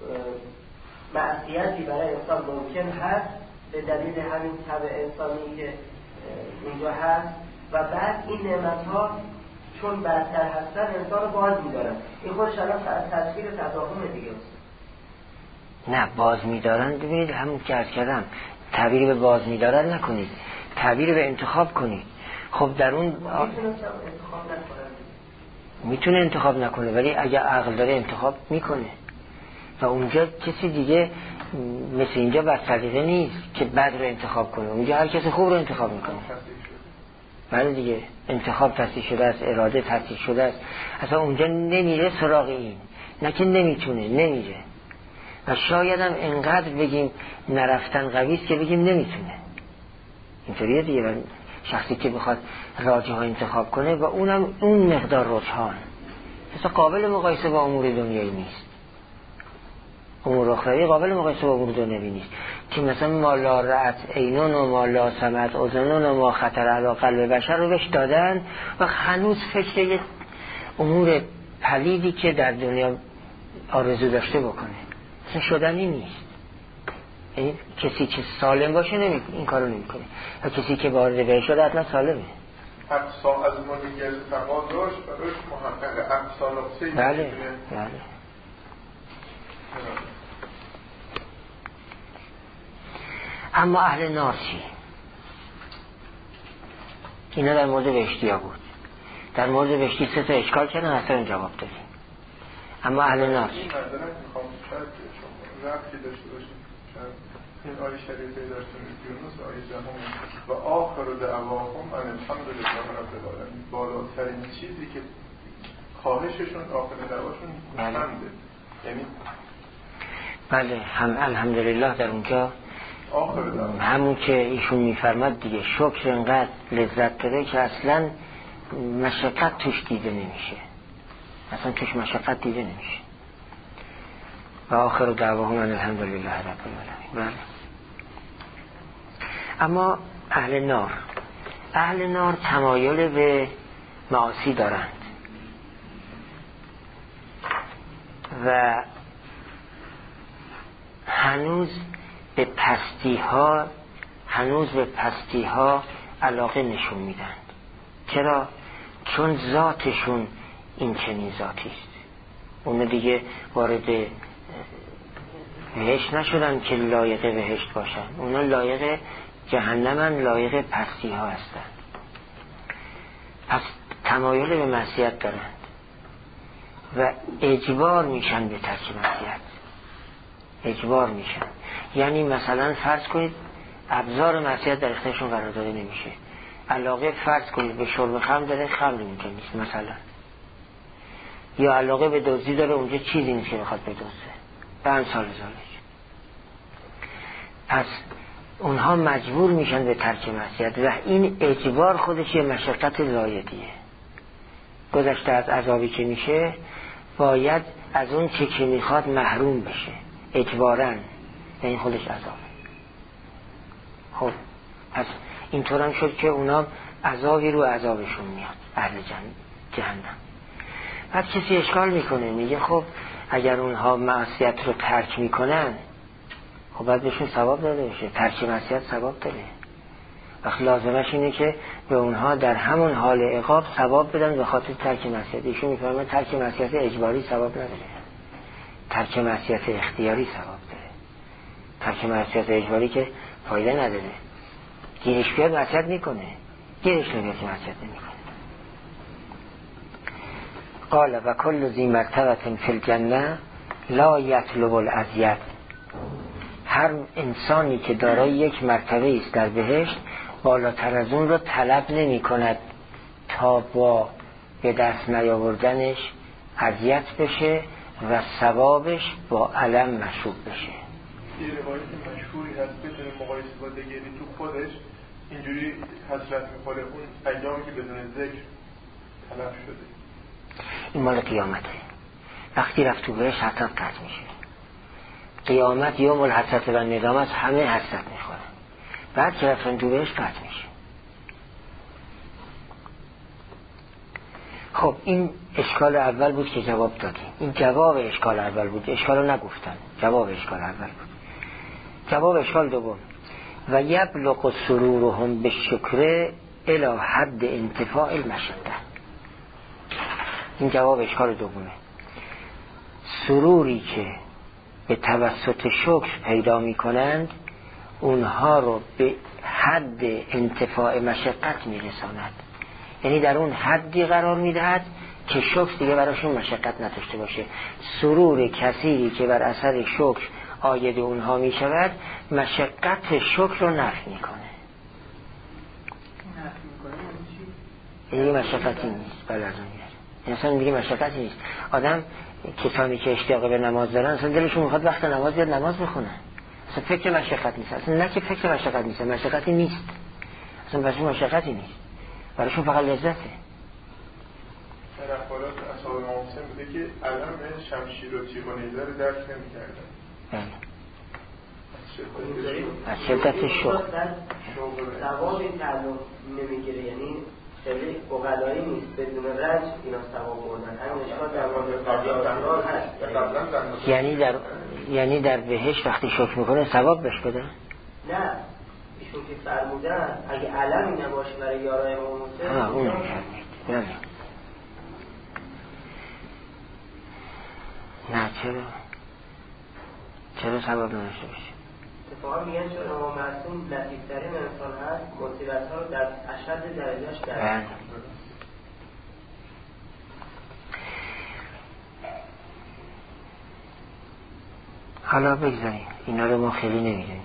معصیتی برای انسان ممکن هست به دلیل همین طبع انسانی که اونجا هست، و بعد این نعمت‌ها چون بدتر هستن انسان رو باز می‌دارن. این خودش الان تفسیر تضاهم دیگه است. نه، باز می‌دارن. ببینید همون که عرض کردم، تعبیر به باز می‌دارن نکنید، تعبیر به انتخاب کنید. خب در اون میتونه انتخاب نکنه، ولی اگه عقل داره انتخاب میکنه. و اونجا کسی دیگه مثل اینجا بر سلیقه نیست که بد رو انتخاب کنه. اونجا هر کسی خوب رو انتخاب میکنه. بله دیگه، انتخاب تصدیق شده است، اراده تصدیق شده است. اصلا اونجا نمیره سراغ این، نه که نمیتونه، نمیره. و شاید هم انقدر بگیم نرفتن قویست که بگیم نمیتونه. اینطوریه دیگه. شخصی که بخواد راجع ها انتخاب کنه و اونم اون مقدار رجحان اصلا قابل مقایسه با امور دنیایی نیست. امور اخروی قابل مقایسه با امور دنیایی نیست که مثلا ما لا رأت عینون و ما لا سمعت اذنون و ما خطر علی قلب بشر رو بهش دادن و هنوز فکر امور پلیدی که در دنیا آرزو داشته بکنه اصلا شدنی نیست. یعنی کسی که سالم باشه این کارو نمیکنه و کسی که وارد بهش شده حتما سالمه. اقصا از مدیگر تقاضاش براش محقق اقصا نقصه. بله. اما اهل نار چی؟ اینا در مورد بهشتی ها بود. در مورد بهشتی 3 اشکال کردن، اصلا جواب دادیم. اما اهل نار چی؟ این مردنه میخوام شاید شما رفتی داشته باشید. این آیه شریفه در سوره یونس آیه 10 و آخر دعواهم ان الحمدلله رب العالمین، بالاترین چیزی که خواهششون آخر دعواشون حمده. یعنی بله، هم الحمدلله در اونجا همون که ایشون میفرماد دیگه، شکر انقدر لذت داره که اصلا مشقت توش دیده نمیشه، اصلا توش مشقت دیده نمیشه. و آخر دعواهم ان الحمدلله رب العالمین. بله. اما اهل نار تمایل به معاصی دارند و هنوز به پستی ها علاقه نشون میدن. چرا؟ چون ذاتشون این چنین ذاتی است. اون دیگه وارد بهشت نشدن که لایق بهشت باشن، اونا لایق جهنمن، لایق پستی ها هستن. پس تمایل به معصیت دارند و اجبار میشن به ترک معصیت. اجبار میشن، یعنی مثلا فرض کنید ابزار معصیت در اختیارشون قرار داده نمیشه. علاقه فرض کنید به شرب خمر داره، خمر اونجا نیست مثلا، یا علاقه به دزدی داره، اونجا چیزی نیست که بخواد بدزده، به امثال ذالک. پس اونها مجبور میشن به ترک معصیت و این اجبار خودش یه مشقت زایدیه. گذشته از عذابی که میشه باید از اون چه که میخواد محروم بشه. اجباراً، یعنی خودش عذاب. خب پس اینطور هم شد که اونا عذابی رو عذابشون میاد، اهل جهنم. بعد کسی اشکال میکنه، میگه خب اگر اونها معصیت رو ترک میکنن خب باید بهشون ثواب داده بشه، ترک معصیت ثواب داره. وقت لازمش اینه که به اونها در همون حال عقاب ثواب بدن به خاطر ترک معصیت. ایشون میفهمه ترک معصیت اجباری ثواب نداره، ترک معصیت اختیاری ثواب داره. ترک معصیت اجباری که فایده نداره، گیرش بیاد معصیت میکنه، گیرش نمیاد که معصیت نمیکنه. قال و کل ذی مرتبة فی الجنه لا یطلب العزیت. هر انسانی که دارای یک مرتبه است در بهشت بالاتر از اون رو طلب نمی کند تا با به دست نیاوردنش اذیت بشه و ثوابش با الم مشروب بشه. یه روایت مشهوری هست بدون مقایسه با دیگری تو خودش اینجوری حسرت میخوره اون ایامی که بدون ذکر طلب شده. این مال قیامته. وقتی رفت تو بهشت حسرت قطع میشه. قیامت یوم الحسرت و ندام است، همه حسرت میخورن. بعد که رفتن تو بهشت قطع میشه. خب این اشکال اول بود که جواب دادیم. این جواب اشکال اول بود، اشکال رو نگفتن، جواب اشکال اول بود. جواب اشکال دوم و یبلغ سرورهم بالشکر الی حد انتفاع المشقه. این جواب اشکال دومه. سروری که به توسط شکر پیدا می کنند اونها رو به حد انتفاع مشقت می رساند، یعنی در اون حدی قرار می دهد که شکر دیگه براشون مشقت نداشته باشه. سرور کثیری که بر اثر شکر عاید اونها می شود مشقت شکر رو نفی می کنه. یعنی مشقتی نیست. بله از اون میاد انسان دیگه مشقتی نیست. آدم کسانی که اشتیاق به نماز دارن اصلا دلشون میخواد وقت نماز بیاد نماز بخونن، اصلا فکر مشقت نیست. اصلا نه که فکر مشقت نیست، مشقتی نیست، اصلا براشون مشقتی نیست، براشون فقط لذته. در اخبارات اصحاب محسن بوده که علم شمشیر و تیغ و نیزه رو درک نمی‌کردن. از شدت شوق ثوابی تعلق نمیگیره، یعنی خیلی اقلایی نیست، بدون رنج اینا ثواب بردن. همین اشکال در مورد هست. یعنی در بهشت وقتی شکر میکنه ثواب بهش بده؟ نه، ایشون که فرمودن اگه علمی نباشه برای یارای موسیقی اون میفرمید. نه چرا ثواب نداشته باشه؟ اتفاقا میگن چون امام معصوم لطیفترین انسان هست، مصیبت ها رو در اشد درجهش درک. حالا بگذاریم اینا رو ما خیلی نمیدونیم.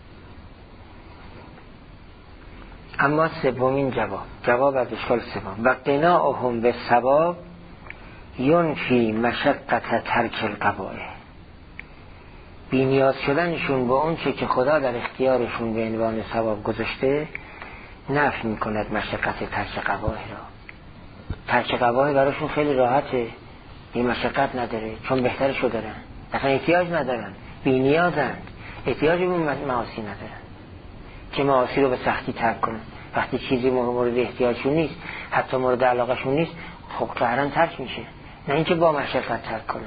اما سومین جواب از اشکال سوم و قناعهم به ثواب ینفی مشقت ترک القبائح. بی نیاز شدنشون با اون چه که خدا در اختیارشون به عنوان ثواب گذاشته نفی میکند مشقت ترک قبائح را. ترک قبائح براشون خیلی راحته، این مشقت نداره چون بهترشو دارن، اصلا احتیاج ندارن، بی نیازند، احتیاج به معاصی ندارن که معاصی رو به سختی ترک کنن. وقتی چیزی مورد احتیاجشون نیست، حتی مورد علاقهشون نیست، خب قهرن ترک میشه، نه اینکه با مشقت ترک کنه.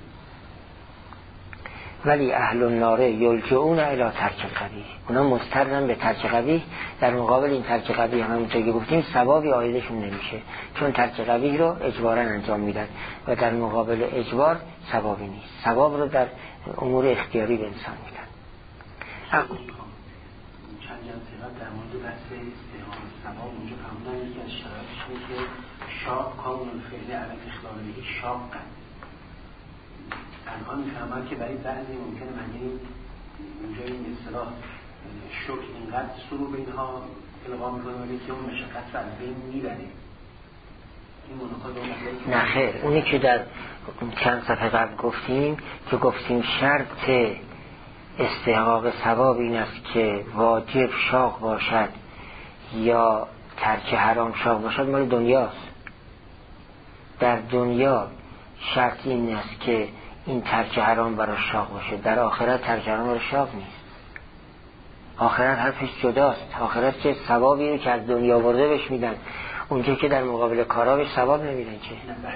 ولی اهل النار یلجؤون الی ترک قبیح، اونا مضطرن به ترک قبیح. در مقابل این ترک قبیح همونطور که گفتیم ثوابی عایدشون نمیشه، چون ترک قبیح رو اجبارا انجام میدن و در مقابل اجبار ثوابی نیست. ثواب رو در امور اختیاری به انسان میدن. چند جلسه در مورد بحث استحقاق ثواب اونجا فرمودن یکی از شرایطش اینه که شاق کامل فعل علت اخلاقی شاق الان میفهمم که برای بعضی ممکنه معنی اونجا این اصطلاح شکر اینقدر سرور به اینها القا میکنه ولی که اون مشقت رو از بین میبره. این مناقض اون نه خیر، اونی که در چند صفحه قبل گفتیم شرط استحقاق ثواب این است که واجب شاق باشد یا ترک حرام شاق باشد، مال دنیاست. در دنیا شرط این است که این ترک حرام برای شاق باشه. در آخرت ترک حرام برای شاق نیست. آخرت حرفش جداست. آخرت چه ثوابی رو که از دنیا آورده بهش میدن، اونجا که در مقابل کارا بهش ثواب نمیدن. چه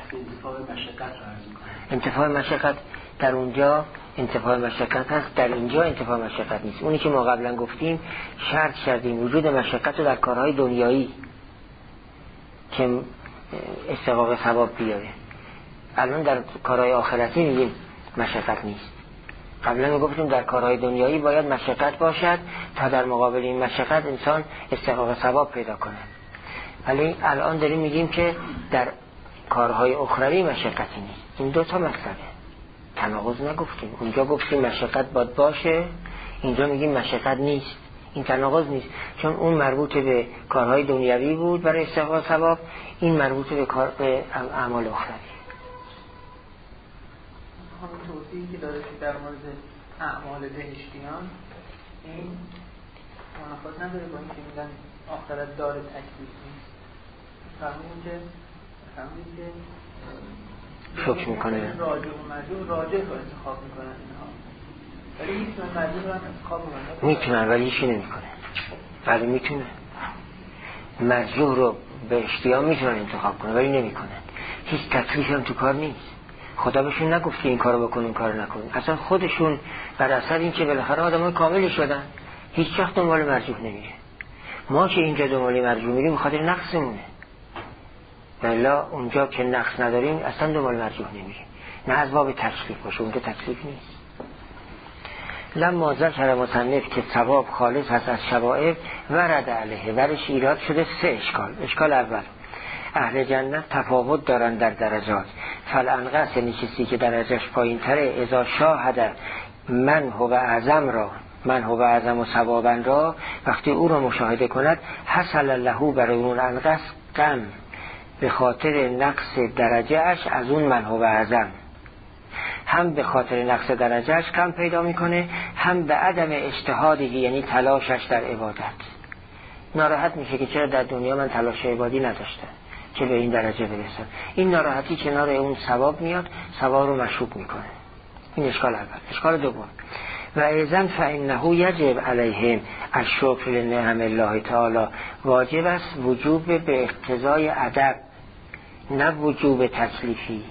انتفاع مشقت در اونجا انتفاع مشقت هست، در اینجا انتفاع مشقت نیست. اونی که ما قبلا گفتیم شرط کردیم وجود مشقت رو در کارهای دنیایی که استحقاق ثواب بیاره. الان در کارهای آخرتی میگیم مشقت نیست. قبلا گفتیم در کارهای دنیایی باید مشقت باشد تا در مقابل این مشقت انسان استحقاق ثواب پیدا کنه. ولی الان داریم میگیم که در کارهای اخروی مشقتی نیست. این دو تا مسئله، تناقض نگفتیم. اونجا گفتیم مشقت باید باشه، اینجا میگیم مشقت نیست. این تناقض نیست، چون اون مربوط به کارهای دنیوی بود برای استحقاق ثواب، این مربوط به اعمال اخروی. همون توضیحی که داره در مورد اعمال بهشتیان این منافات نداره با اینکه میگن آخرت دار تکلیف نیست. فهمید که شکر میکنه راجع و مرجوع راجع رو انتخاب میکنن اینها، ولی میتونن مرجوع رو هم انتخاب کنن. میتونن ولی هیچی نمیکنه. ولی میتونه مرجوع رو به اشتیام میتونن انتخاب کنن ولی نمیکنن. هیچ تکلیف هم تو کار نیست. خدا بهشون نگفت که این کارو بکن این کارو نکن. اصلا خودشون بر اثر این که بالاخره آدمای کاملی شدن هیچ وقت دنبال مرجوع نمیره. ما که اینجا دنبال مرجوع میریم خاطر نقصمونه، والا اونجا که نقص نداریم اصلا دنبال مرجوع نمیریم. نه از باب تکلیف باشه، اونجا تکلیف نیست. لما ذکر مصنف که ثواب خالص هست از شوائب ورد علیه، ورش ایراد شده 3 اشکال. اشکال اول، اهل جنت تفاوت دارن در درجات، فالانقص یعنی کسی که درجهش پایین تره، اذا شاهد من هو اعظم و ثوابا را، وقتی او را مشاهده کند، حصل له برای اون انقص غم به خاطر نقص درجه اش از اون من هو اعظم، هم به خاطر نقص درجه اش غم پیدا میکنه، هم به عدم اجتهادی یعنی تلاشش در عبادت. ناراحت میشه که چرا در دنیا من تلاش عبادی نداشتم که به این درجه برسم. این ناراحتی کنار اون ثواب میاد، ثواب رو مشوب میکنه. این اشکال اول. اشکال دوم، و ایضا فانه یجب علیهم الشکر لنعم الله تعالی، واجب است وجوب به اقتضای ادب، نه وجوب تکلیفی.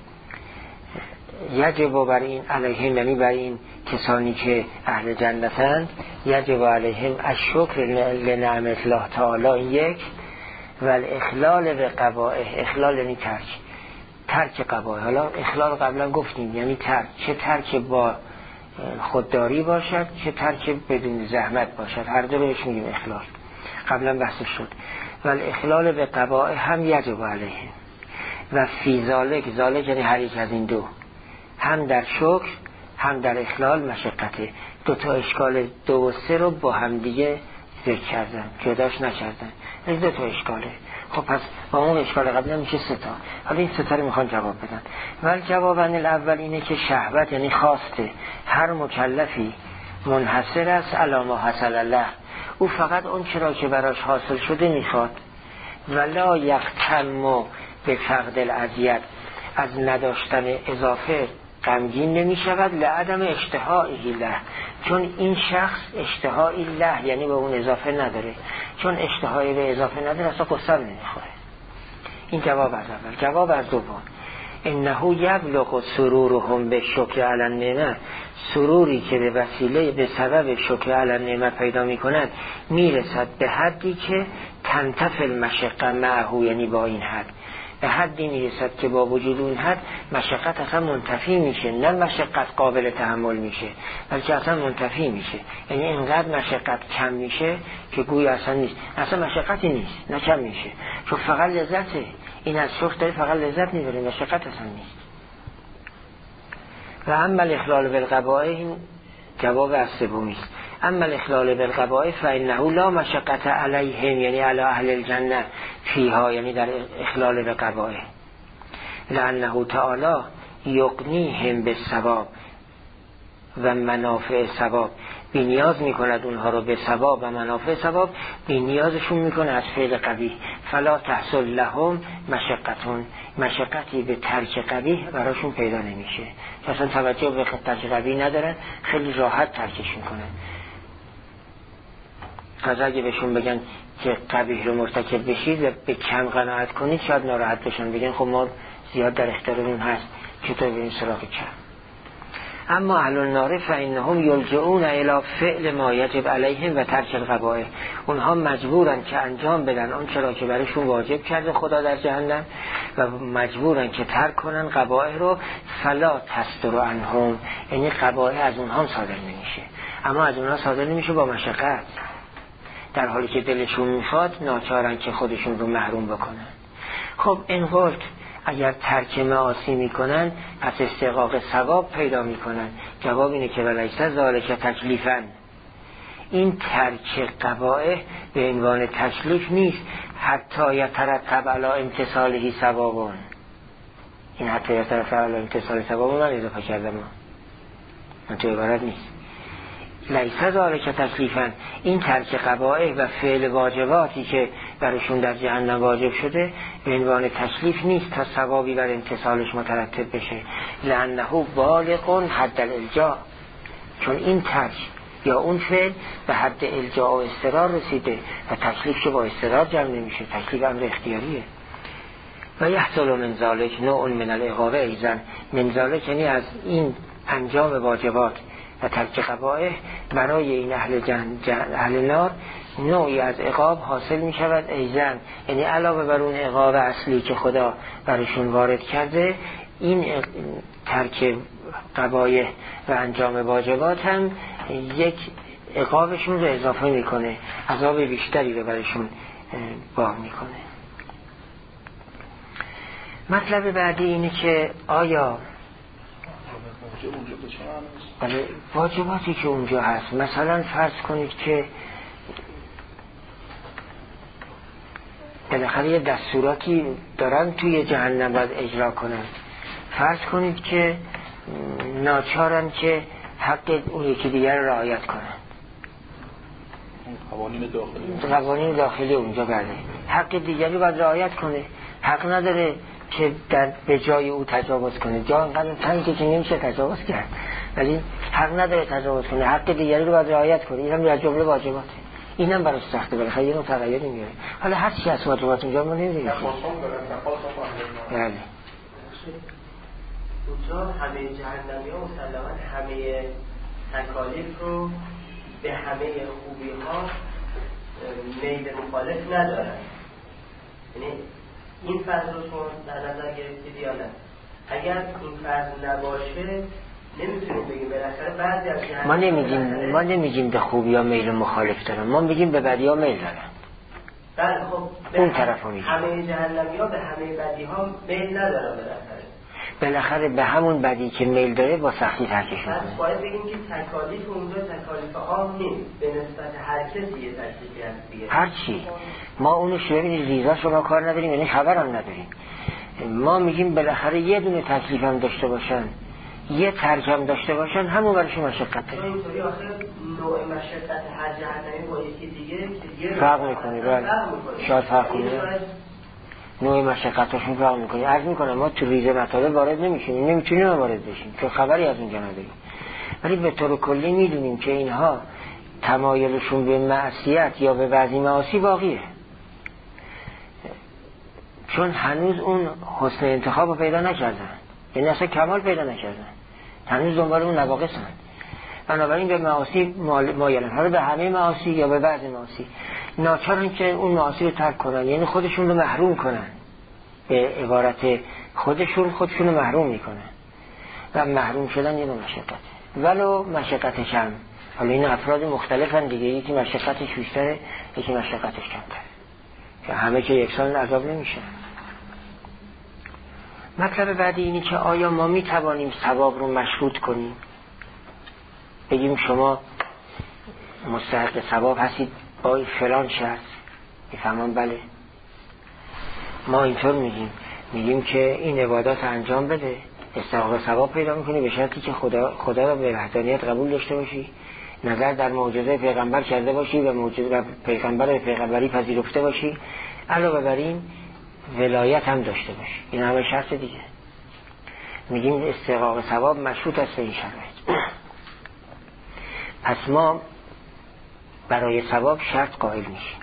یجب بر این علیهم یعنی بر این کسانی که اهل جنتند، یجب علیهم الشکر لنعم الله تعالی، یک، و الاخلال به قبائح، اخلال یعنی ترک قبائح. حالا اخلال قبلا گفتیم یعنی چه ترک با خودداری باشد چه ترک بدون زحمت باشد، هر دو بهش میگیم اخلال، قبلا بحث شد. و الاخلال به قبائح هم یجب علیهم، و فی ذالک یعنی هر یک از این دو، هم در شکر هم در اخلال مشقته. 2 تا اشکال 2 و 3 رو با هم دیگه ذکر کردن، جداش نکردن. این 2 تا اشکاله. خب پس با اون اشکال قبل میشه 3 تا. حالا این 3 تا رو میخوان جواب بدن. ولی جوابن الاول اینه که شهوت یعنی خواسته هر مکلفی منحصر است علی ما حصل له، او فقط اون چرا که براش حاصل شده میخواد. ولا یغتم به فقد الاذیت، از نداشتن اضافه غمگین نمی شود، لعدم اشتهایی له، چون این شخص اشتهایی له یعنی به اون اضافه نداره، چون اشتهایی به اضافه نداره اصلا قصه نمیخوره. این جواب از اول. جواب از دوم، انه یبلغ سرورهم به شکر علی النعمه، سروری که به وسیله به سبب شکر علی النعمه پیدا میکند میرسد به حدی که تنتفی المشقه معه، یعنی با این حد به حدی میرسد که با وجود اون حد مشقت اصلا منتفی میشه، نه مشقت قابل تحمل میشه بلکه اصلا منتفی میشه. یعنی اینقدر مشقت کم میشه که گویا اصلا نیست، اصلا مشقتی نیست، نه کم میشه، چون فقط لذته. این از شوخ داره فقط لذت میبره، مشقت اصلا نیست. و اما الاخلال بالقبائح، این جواب از سومی است. اما الاخلال بالقبائح فانه لا مشقت علیهم یعنی علی اهل الجنه فیها، یعنی در اخلال بالقبائح، لانه تعالی یغنیهم بالثواب و منافع ثواب، بی نیاز میکند اونها رو به ثواب و منافع ثواب، بی نیازشون میکنه از فعل قبیح. فلا تحصل لهم مشقتون، مشقتی به ترک قبیح براشون پیدا نمیشه، اصلا توجه به ترک قبیح ندارن، خیلی راحت ترکش میکنن. از اگه بهشون بگن که قبیح رو مرتکب بشید و به کم قناعت کنید شاید ناراحت بشن، بگن خب ما زیاد در اختیارمون هست، چطور بریم سراغ کم. اما اهل النار فانهم یلجؤون الی فعل ما یجب علیهم و ترک القبائح، اونها مجبورن که انجام بدن آن چرا که برایشون واجب کرده خدا در جهنم و مجبورن که ترک کنن قبائح رو. فلا تصدر عنهم، یعنی قبائح از اونها صادر نمیشه، اما از اونها صادر نمیشه با مشقت، در حالی که دلشون میخواد ناچارن که خودشون رو محروم بکنن. خب این قلت اگر ترک معاصی میکنن پس استحقاق ثواب پیدا میکنن. جواب اینه که ولیس ذالک تکلیفا، این ترک قبائح به عنوان تکلیف نیست. حتی یترتب علی امتثاله ثوابون، این حتی یترتب علی امتثال ثوابون من اضافه کردم، من تو عبارت نیست. لیس ذالک تکلیفا، این ترک قبائح و فعل واجباتی که برشون در جهنم واجب شده به عنوان تکلیف نیست تا ثوابی بر امتثالش مترتب بشه. لانه بالغ حد الالجاء، چون این ترک یا اون فعل به حد الجاء و اضطرار رسیده و تکلیف که با اضطرار جمع نمیشه، تکلیف امر اختیاریه. و یحصل من ذالک نوع من العقاب ایضا، من ذالک یعنی از این انجام واجبات و ترک قبائح برای این اهل نار نوعی از عقاب حاصل می شود ایضا، یعنی علاوه بر اون عقاب اصلی که خدا برشون وارد کرده، این ترک قبائح و انجام واجبات هم یک عقابشون رو اضافه میکنه، عذاب بیشتری رو برشون بار میکنه. مطلب بعدی اینه که آیا بله واجباتی که اونجا هست، مثلا فرض کنید که بالاخره یه دستوراتی دارن توی جهنم باید اجرا کنن، فرض کنید که ناچارن که حق اون یکی دیگر رو رعایت کنن، قوانین داخلی اونجا بله، حق دیگری باید رعایت کنه، حق نداره که به جای او تجاوز کنه، جا انقدر تنگه که نمیشه تجاوز کرد، ولی حق نداره تجاوز کنه، حق دیگری رو باید رعایت کنه. این هم از جمله واجباته، این هم براش سخته، بالاخره یه نوع تغییر میاره. حالا هر چی از واجبات اونجا ما نمیدونیم. بله اونجا همه جهنمی ها مسلما همه تکالیف رو به همه خوبی ها میل مخالف ندارن. یعنی این فرض رو شما در نظر گرفتید یا نه؟ اگر این فرض نباشه نمیتونیم بگیم بالاخره بعضی از جهنمی ما نمیگیم به خوبی ها میل مخالف دارن، ما میگیم به بدی ها میل دارن. بله خب اون طرف رو میگیم همه جهنمی ها به همه بدی ها میل ندارن، بالاخره به همون بدی که میل داره با سختی ترکش میکنه. پس باید بگیم که تکالیف اونجا تکالیف عام نیست، به نسبت هر کسی یه تکلیفی هست دیگه. هر چی ما اونو ببینید ریزاش رو ما کار نداریم، یعنی خبر هم نداریم. ما میگیم بالاخره یه دونه تکلیف هم داشته باشن، یه ترک هم داشته باشن، همون برشون مشقته. اینطوری آخر نوع مشقت هر جهنمی با یکی دیگه فرق میکنه. بله شاید فرق کنه، نوع مشقتاشون فرق میکنه. عرض میکنم ما تو ریزه مطالب وارد نمیشیم، نمیتونیم وارد بشیم چون خبری از اونجا نداریم، ولی به طور کلی میدونیم که اینها تمایلشون به معصیت یا به بعضی معاصی باقیه، چون هنوز اون حسن انتخاب رو پیدا نکردن، یعنی اصلا کمال پیدا نکردن، هنوز دنبال اون نواقصن، بنابراین به معاصی مایلن، حالا به همه معاصی یا به بعضی معاصی، ناچارن که اون معاصی رو ترک کنن، یعنی خودشون رو محروم کنن، به عبارت خودشون رو محروم میکنن و محروم شدن یه نوع مشقت، ولو مشقتش هم، حالا این افراد مختلفن دیگه، یکی مشقتش بیشتره یکی مشقتش کمتره، که همه که یکسان عذاب نمیشن. مطلب بعدی اینی که آیا ما میتوانیم ثواب رو مشروط کنیم، بگیم شما مستحق ثواب هستید با فلان شرط، میفهمم بله، ما اینطور میگیم که این عبادات انجام بده، استحقاق ثواب پیدا میکنی به شرطی که خدا رو به وحدانیت قبول داشته باشی، نظر در معجزه پیغمبر کرده باشی و معجزه پیغمبری پذیرفته باشی، علاوه بر این ولایت هم داشته باشی. این همه شرط دیگه. میگیم استحقاق ثواب مشروط است به این شرایط. پس ما برای ثواب شرط قائل میشیم.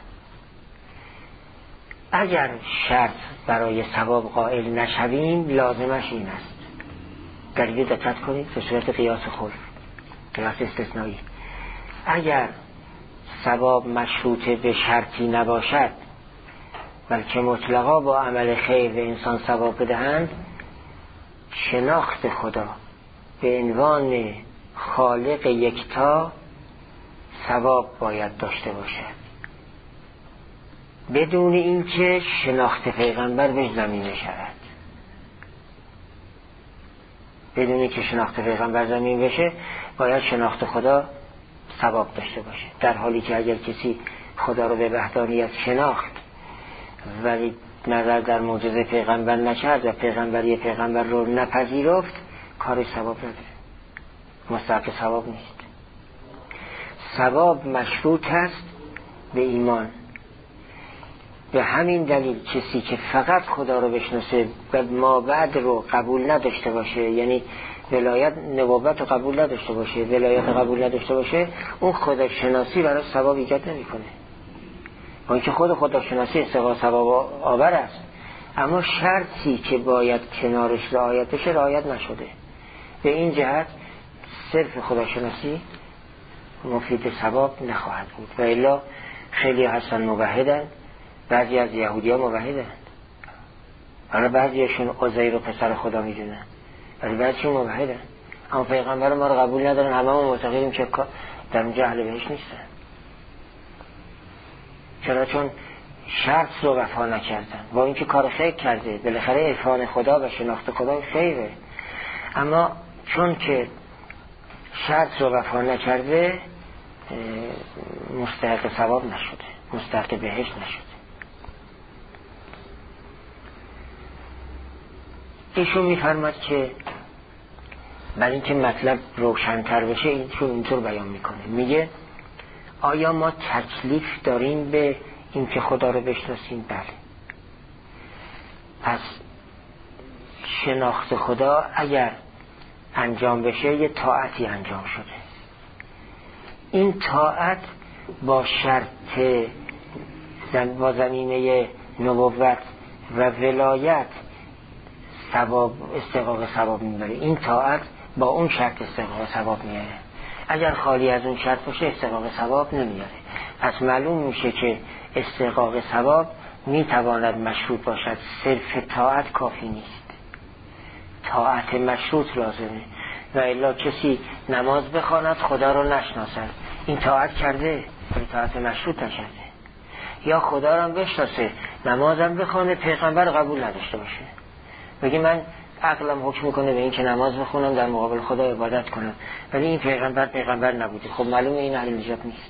اگر شرط برای ثواب قائل نشویم لازمش این است، در اینجا دقت کنید، به صورت قیاس خلف، قیاس استثنایی، اگر ثواب مشروط به شرطی نباشد بلکه مطلقا با عمل خیر به انسان ثواب بدهند، شناخت خدا به عنوان خالق یکتا ثواب باید داشته باشد، بدون اینکه شناخت پیغمبر بهش زمینه شود. بدون اینکه شناخت پیغمبر زمین بشه باید شناخت خدا ثواب داشته باشه. در حالی که اگر کسی خدا رو به وحدانیت شناخت ولی نظر در معجزه پیغمبر نکرد و پیغمبری پیغمبر رو نپذیرفت، کار ثواب نداره، مستحق ثواب نیست. ثواب مشروط است به ایمان. به همین دلیل کسی که فقط خدا رو بشناسه و ما بعد رو قبول نداشته باشه، یعنی ولایت نبوت رو قبول نداشته باشه، ولایت قبول نداشته باشه، اون خداشناسی برای ثواب ایجاد نمیکنه. با اینکه خداشناسی استحقاق ثواب آور است، اما شرطی که باید کنارش رعایت بشه رعایت نشده. به این جهت صرف خداشناسی مفید ثواب نخواهد بود. و الا خیلی هستن موحدن، بعضی از یهودی ها موحدن، حالا بعضیشون عزیر رو پسر خدا میدونن، ولی بعضیشون موحدن، اما پیغمبر ما رو قبول ندارن. همه ما معتقدیم که در اونجا اهل بهشت نیستن. چرا؟ چون شرط رو وفا نکردن، با اینکه کار خیر کرده، بالاخره عرفان خدا و شناخت خدا خیره، اما چون که شرط رو وفا نکرده مستحق ثواب نشده، مستحق بهشت نشده. ایشون میفرماد که برای اینکه مطلب روشن‌تر بشه ایشون اینطور بیان میکنه، میگه آیا ما تکلیف داریم به اینکه خدا رو بشناسیم؟ بله. پس شناخت خدا اگر انجام بشه یه طاعتی انجام شده. این طاعت با شرط با زمینه نبوت و ولایت ثواب استحقاق ثواب میبره. این طاعت با اون شرط استحقاق ثواب میاره. اگر خالی از اون شرط باشه استحقاق ثواب نمیاره. پس معلوم میشه که استحقاق ثواب میتواند مشروط باشد، صرف طاعت کافی نیست، طاعت مشروط لازمه. و الا کسی نماز بخواند خدا رو نشناسد، این طاعت کرده ولی طاعت مشروط نکرده. یا خدا رو هم بشناسه، نمازم بخونه، پیغمبر قبول نداشته باشه، بگی من عقلم حکم میکنه به این که نماز بخونم در مقابل خدا عبادت کنم، ولی این پیغمبر نبوده، خب معلومه این اهل نجات نیست.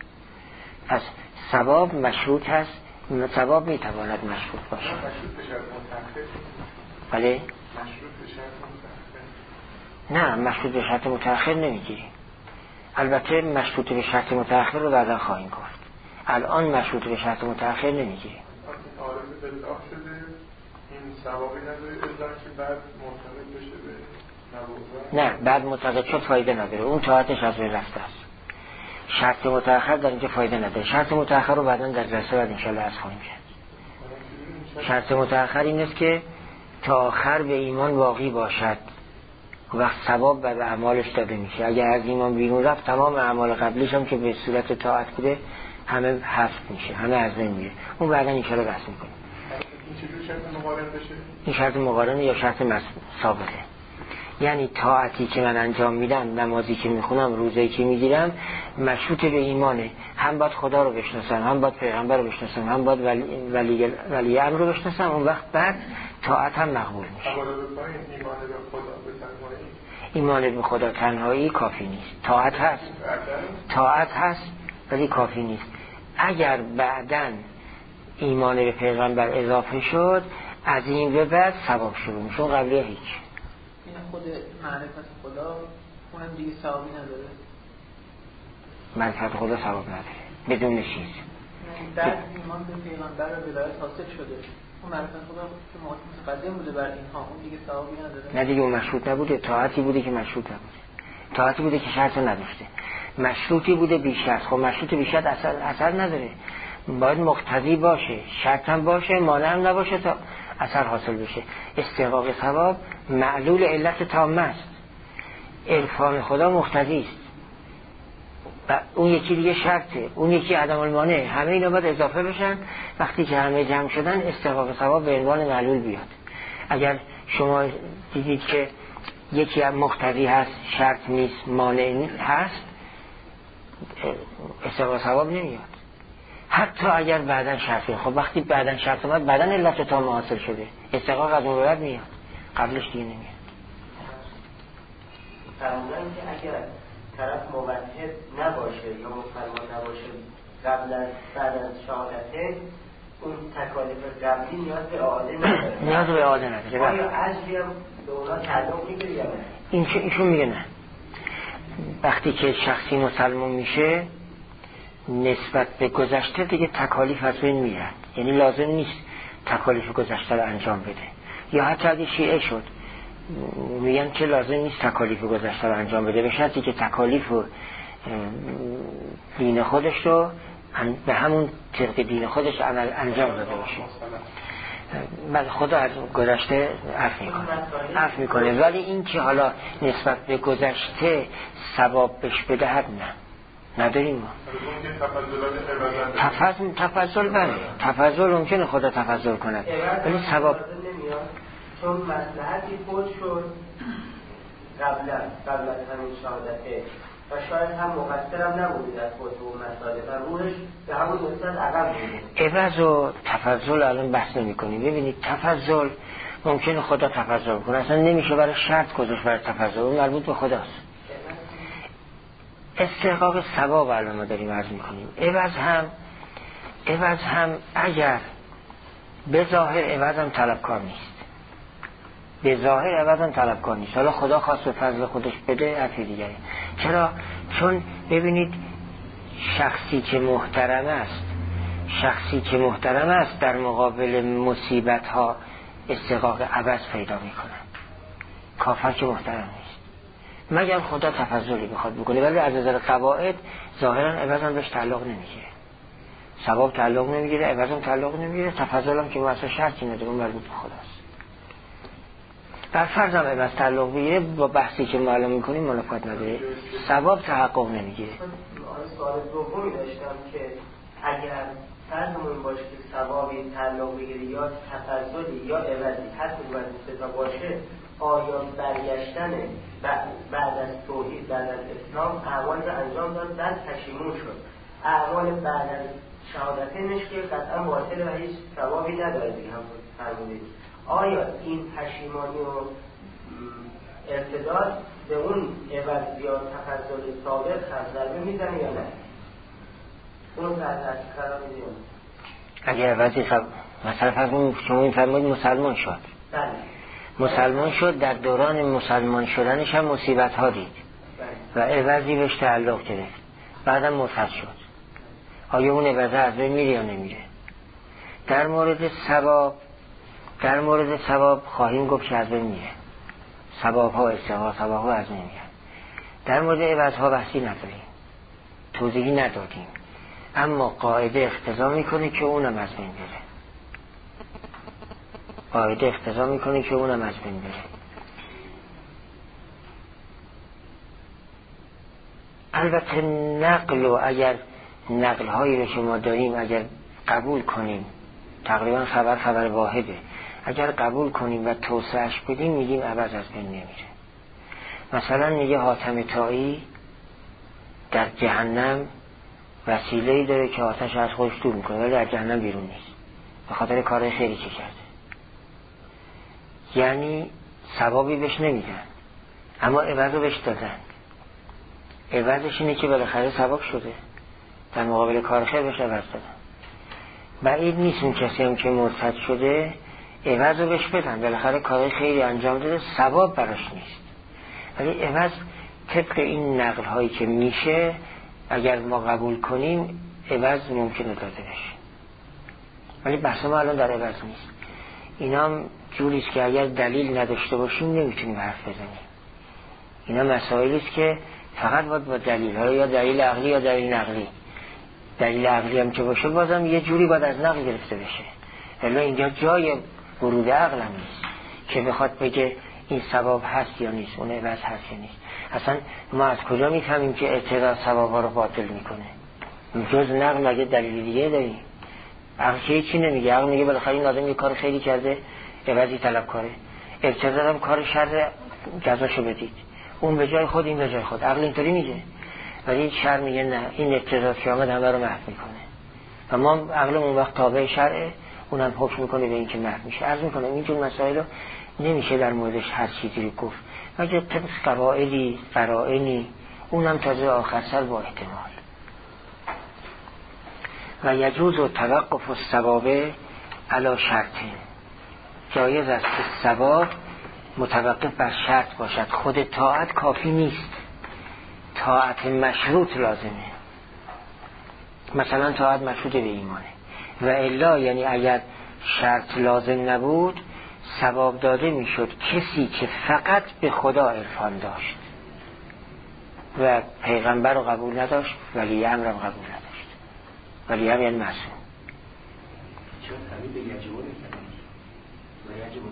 پس ثواب مشروط هست، ثواب میتواند مشروط باشه. مشروط به شرط متأخر؟ بله؟ مشروط به شرط متأخر؟ نه، مشروط به شرط متأخر نمیگیریم. البته مشروط به شرط متأخر رو بعدا خواهیم گفت. الان مشروط به شرط متأخر نمیگیریم. عارض بالله شده این ثوابی نداره الا که بعد معتقد بشه به نبوت. نه، بعد معتقد شد فایده نداره، اون طاعتش از بین رفته است. شرط متأخر در اینجا فایده نداره. شرط متأخر رو بعدا در جلسه بعد انشالله از خواهیم کرد. شرط متأخر این است که تا آخر به ایمان باقی باشد، وقت ثواب بعد اعمالش داده میشه. اگر از ایمان بیرون رفت تمام اعمال قبلیش هم که به صورت طاعت بوده همه حذف میشه، همه از بین میره. اون بعدا انشالله بحث میکنیم. این چجور شرط مقارن بشه؟ این شرط مقارنه یا شرط ثابته. یعنی طاعتی که من انجام میدم، نمازی که میخونم، روزه‌ای که میگیرم، مشروط به ایمانه. هم باید خدا رو بشناسم، هم باید پیغمبر رو بشناسم، هم باید ولی امر رو بشناسم. اون وقت بعد طاعت هم مقبول میشه. ایمان به خدا تنهایی کافی نیست. طاعت هست ولی کافی نیست. اگر بعداً ایمان به پیغمبر اضافه شد، از این به بعد ثواب شروع میشه، قبلیه هیچ. این خود معرفت خدا اونم دیگه ثوابی نداره. معرفت خدا ثواب نداره بدون چیز. در ایمان به پیغمبر و ولایت حاصل شده، اون معرفت خدا که متقدم بوده بر اینها، اون دیگه ثوابی نداره. نه دیگه اون مشروط نبوده، طاعتی بوده که مشروط نبوده، طاعتی بوده که شرط نداشته، مشروطی بوده بیش از. خب مشروط بیش از اثر نداره، باید مقتضی باشه، شرط هم باشه، مانع هم نباشه تا اثر حاصل بشه. استحقاق ثواب معلول علت تامه است، عرفان خدا مقتضی است و اون یکی دیگه شرطه، اون یکی عدم المانع. همه اینا باید اضافه بشن. وقتی که همه جمع شدن استحقاق ثواب به عنوان معلول بیاد. اگر شما دیدید که یکی هم مقتضی هست، شرط نیست، مانع هست، استحقاق ثواب نمیاد. حتی اگر بعدن شرطه، خب وقتی بعدن شرط اومد بعدن علت تام حاصل شده، استحقاق از اون بعد میاد، قبلش دیگه نمیاد. فرمودن که اگر طرف موحد نباشه یا مسلمان نباشه قبل از بعد از شهادته، اون تکالیف قبلی نیاز به اعاده نداره. نیاز به اعاده نداره. آیا اجری هم به اونا تعلق میگیره یا نه؟ ایشون میگه نه. وقتی که شخصی مسلمان میشه نسبت به گذشته دیگه تکالیف از بین میره، یعنی لازم نیست تکالیف گذشته رو انجام بده. یا حتی اگه شیعه شد میگن که لازم نیست تکالیف گذشته رو انجام بده، به شرطی که تکالیف و دین خودش رو به همون طبق دین خودش انجام داده باشه. بله خدا از گذشته عفو میکنه، ولی این که حالا نسبت به گذشته ثواب بهش بدهد نه، نداریم ما. تفضل بله، تفضل ممکنه خدا تفضل کند، ولی ثواب چون مصلحتی فوت شد قبل از همین شهادته و شاید هم مقصرم نبودید از فوت اون مسائل و روحش به همون نسبت عقب بوده. عوض و تفضل الان بحث نمی کنیم. ببینید تفضل ممکنه خدا تفضل کنه، اصلا نمیشه برای شرط گذاشت برای تفضل، اون مربوط به خداست. استحقاق ثواب الان ما داریم عرض میکنیم. عوض هم اگر به ظاهر عوض هم طلبکار نیست، به ظاهر عوض هم طلبکار نیست. حالا خدا خواست به فضل خودش بده حرفی دیگری. چرا؟ چون ببینید شخصی که محترم است در مقابل مصیبت ها استحقاق عوض پیدا میکنه. کافر که محترم نیست مگر خدا تفضلی بخواد بکنه، ولی از نظر قواعد ظاهرا عوض هم بهش تعلق نمیگیره، ثواب تعلق نمیگیره، عوض هم تعلق نمیگیره، تفضل هم که واسه شرطی نداره، اون مربوط به خداست. بر فرض هم عوض تعلق بگیره با بحثی که ما الان میکنیم منافات نداره، ثواب تحقق نمیگیره. سوال دومی داشتم که اگر فرضمون باشه که ثوابی تعلق بگیره یا تفضلی یا عوضی هر کدوم از این سه تا باشه، آیا برگشتن بعد از توحید بعد از اسلام اعمال رو انجام داد بعد پشیمون شد، اعمال بعد از شهادتش که قطعا باطل و هیچ ثوابی نداره دیگه هم فرمودید، آیا این پشیمانی و ارتداد به اون عوض یا تفضل سابق هم ضربه میزنه یا نه؟ اون در قرار میدیم اگر عوضی مثلا فرض شما این فرمودید مسلمان شد، بله مسلمان شد، در دوران مسلمان شدنش هم مصیبت ها دید و عوضی بهش تعلق گرفت، بعدم مرتد شد، آیا اون عوضه از بین میره یا نمیره؟ در مورد ثواب خواهیم گفت که از بین میره، ثواب ها استحقاق ثواب ها از بین میره. در مورد عوض ها بحثی نداریم، توضیحی ندادیم، اما قاعده اقتضا میکنه که اونم از بین بره، قاعده اقتضا میکنه که اونم از بین بره. البته نقل و اگر نقل هایی رو که ما داریم اگر قبول کنیم، تقریبا خبر واحده، اگر قبول کنیم و توسعهش بدیم میگیم عوض از بین نمیره. مثلا میگه حاتم طایی در جهنم وسیله‌ای داره که آتش از خودش دور میکنه ولی در جهنم بیرون نیست، به خاطر کار خیری که کرده. یعنی ثوابی بهش نمیدن اما عوضو بهش دادن. عوضش اینه که بالاخره ثواب شده، در مقابل کار خیر بهش عوض دادن. بعید نیست اون کسی هم که مرتد شده عوضو بهش بدن، بالاخره کار خیری انجام داده، ثواب براش نیست، ولی عوض طبق این نقل هایی که میشه اگر ما قبول کنیم عوض ممکنه داده بشه، ولی بحث ما الان در عوض نیست. اینا هم جوریست که اگر دلیل نداشته باشیم نمیتونیم حرف بزنیم. اینا مسائلیست که فقط باید با دلیل، حالا یا دلیل عقلی یا دلیل نقلی. دلیل عقلی هم که باشه بازم یه جوری باید از نقل گرفته بشه، الا اینجا جای ورود عقل هم نیست که بخواد بگه این ثواب هست یا نیست، اون عوض هست یا نیست. اصلا ما از کجا میفهمیم که اعتراض ثواب ها رو باطل میکنه؟ جز نقل مگه دلیل دیگه داریم؟ عقل که چی نمیگه، عقل میگه بالاخره این آدم یه کار خیلی کرده عوضی طلبکاره، اعتراض هم کار شر جزاشو بدید، اون به جای خود این به جای خود. عقل اینطوری میگه، ولی شرع میگه نه، این اعتراض که آمد همه رو محو میکنه و ما عقلمون وقت تابع شرعه، اونم حکم میکنه به این که محو میشه. عرض میکنم اینجور مسائل رو نمیشه در موردش هر چیزی رو گفت، مگه طبق قواعدی قرائنی، اونم تازه آخر سر با احتمال. و یجوز و توقف الثواب علی شرطین، جایز است که ثواب متوقف بر شرط باشد. خود طاعت کافی نیست، طاعت مشروط لازمه. مثلا طاعت مشروط به ایمانه و الا، یعنی اگر شرط لازم نبود ثواب داده میشد کسی که فقط به خدا عرفان داشت و پیغمبر رو قبول نداشت، ولی امر رو قبول نداشت. ولی امر یعنی معصوم. چون تعبیر به یجب نکنه و یجب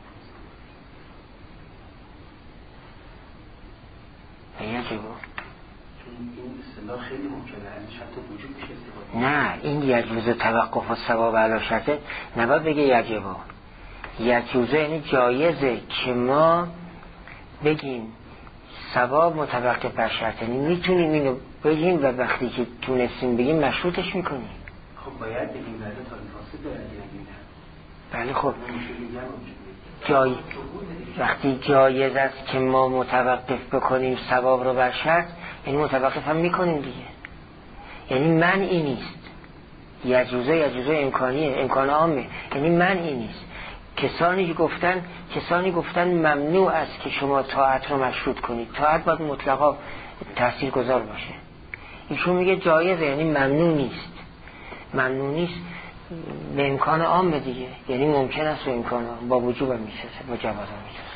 یجب، چون این اصطلاح خیلی ممکنه ازش حتی وجود میشه استفاده. نه، این یجوز توقف و ثواب علی شرطه نباید بگه یجبه. یجوزه یعنی جایزه که ما بگیم ثواب متوقف بر شرطه، یعنی میتونیم اینو بگیم و وقتی که تونستیم بگیم مشروطش میکنیم. خب باید بگیم بعد تا فاصله بگیم. بله خب وقتی جایز است که ما متوقف بکنیم ثواب رو بر شرط، یعنی متوقف هم میکنیم دیگه، یعنی منعی نیست. یجوزه امکانیه، امکان عامه، یعنی منعی نیست. کسانی گفتن ممنوع است که شما طاعت رو مشروط کنید، طاعت باید مطلقا تأثیر گذار باشه. ایشون میگه جایزه، یعنی ممنوع نیست به امکان عامه دیگه، یعنی ممکن است به امکان عام با وجوب هم میسازه، با جواز هم میسازه.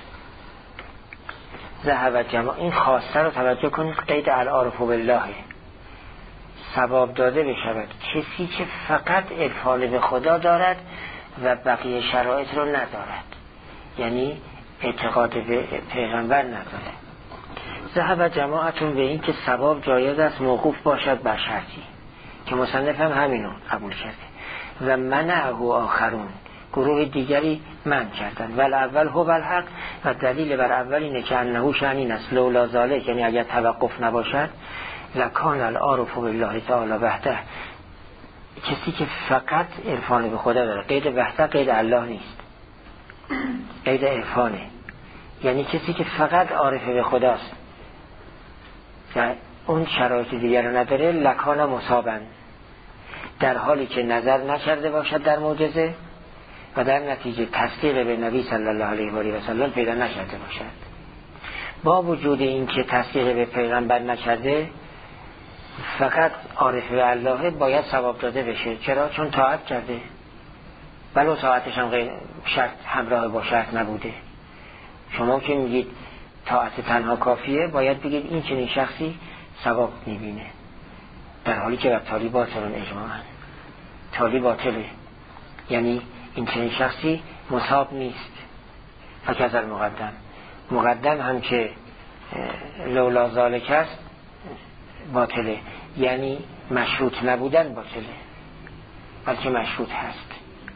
ذهب جماع، این خواسته رو توجه کنید، قید العارف بالله، ثواب داده بشود کسی که فقط عرفان به خدا دارد و بقیه شرایط رو ندارد، یعنی اعتقاد به پیغمبر نداره. ذهب جماعتون به این که ثواب جایز است موقوف باشد بر شرطی که مصنف هم همینو قبول کرده و منعه آخرون، گروه دیگری منع کردند. ول اول هو الحق، و دلیل بر اول اینه که انه شأن است لولا ذالک، یعنی اگر توقف نباشد لکان العارف بالله تعالی وحده، کسی که فقط عرفان به خدا داره، قید وحده قید الله نیست، قید عرفانه، یعنی کسی که فقط عارف به خداست و اون شرایط دیگر رو نداره، لکان مصابن، در حالی که نظر نکرده باشد در معجزه و در نتیجه تصدیق به نبی صلی الله علیه و آله و سلم پیدا نکرده باشد. با وجود این که تصدیق به پیغمبر نکرده، فقط عارف به الله باید ثواب داده بشه. چرا؟ چون طاعت کرده، ولو طاعتش هم شرط همراه با شرط نبوده. شما که میگید طاعت تنها کافیه، باید بگید این چنین شخصی ثواب میبینه، در حالی که تالی باطلون اجماعاً، تالی باطله، یعنی این چنین شخصی مصاب نیست. فکذ مقدم هم که لولا ذالک است باطله، یعنی مشروط نبودن باطله، بلکه مشروط هست.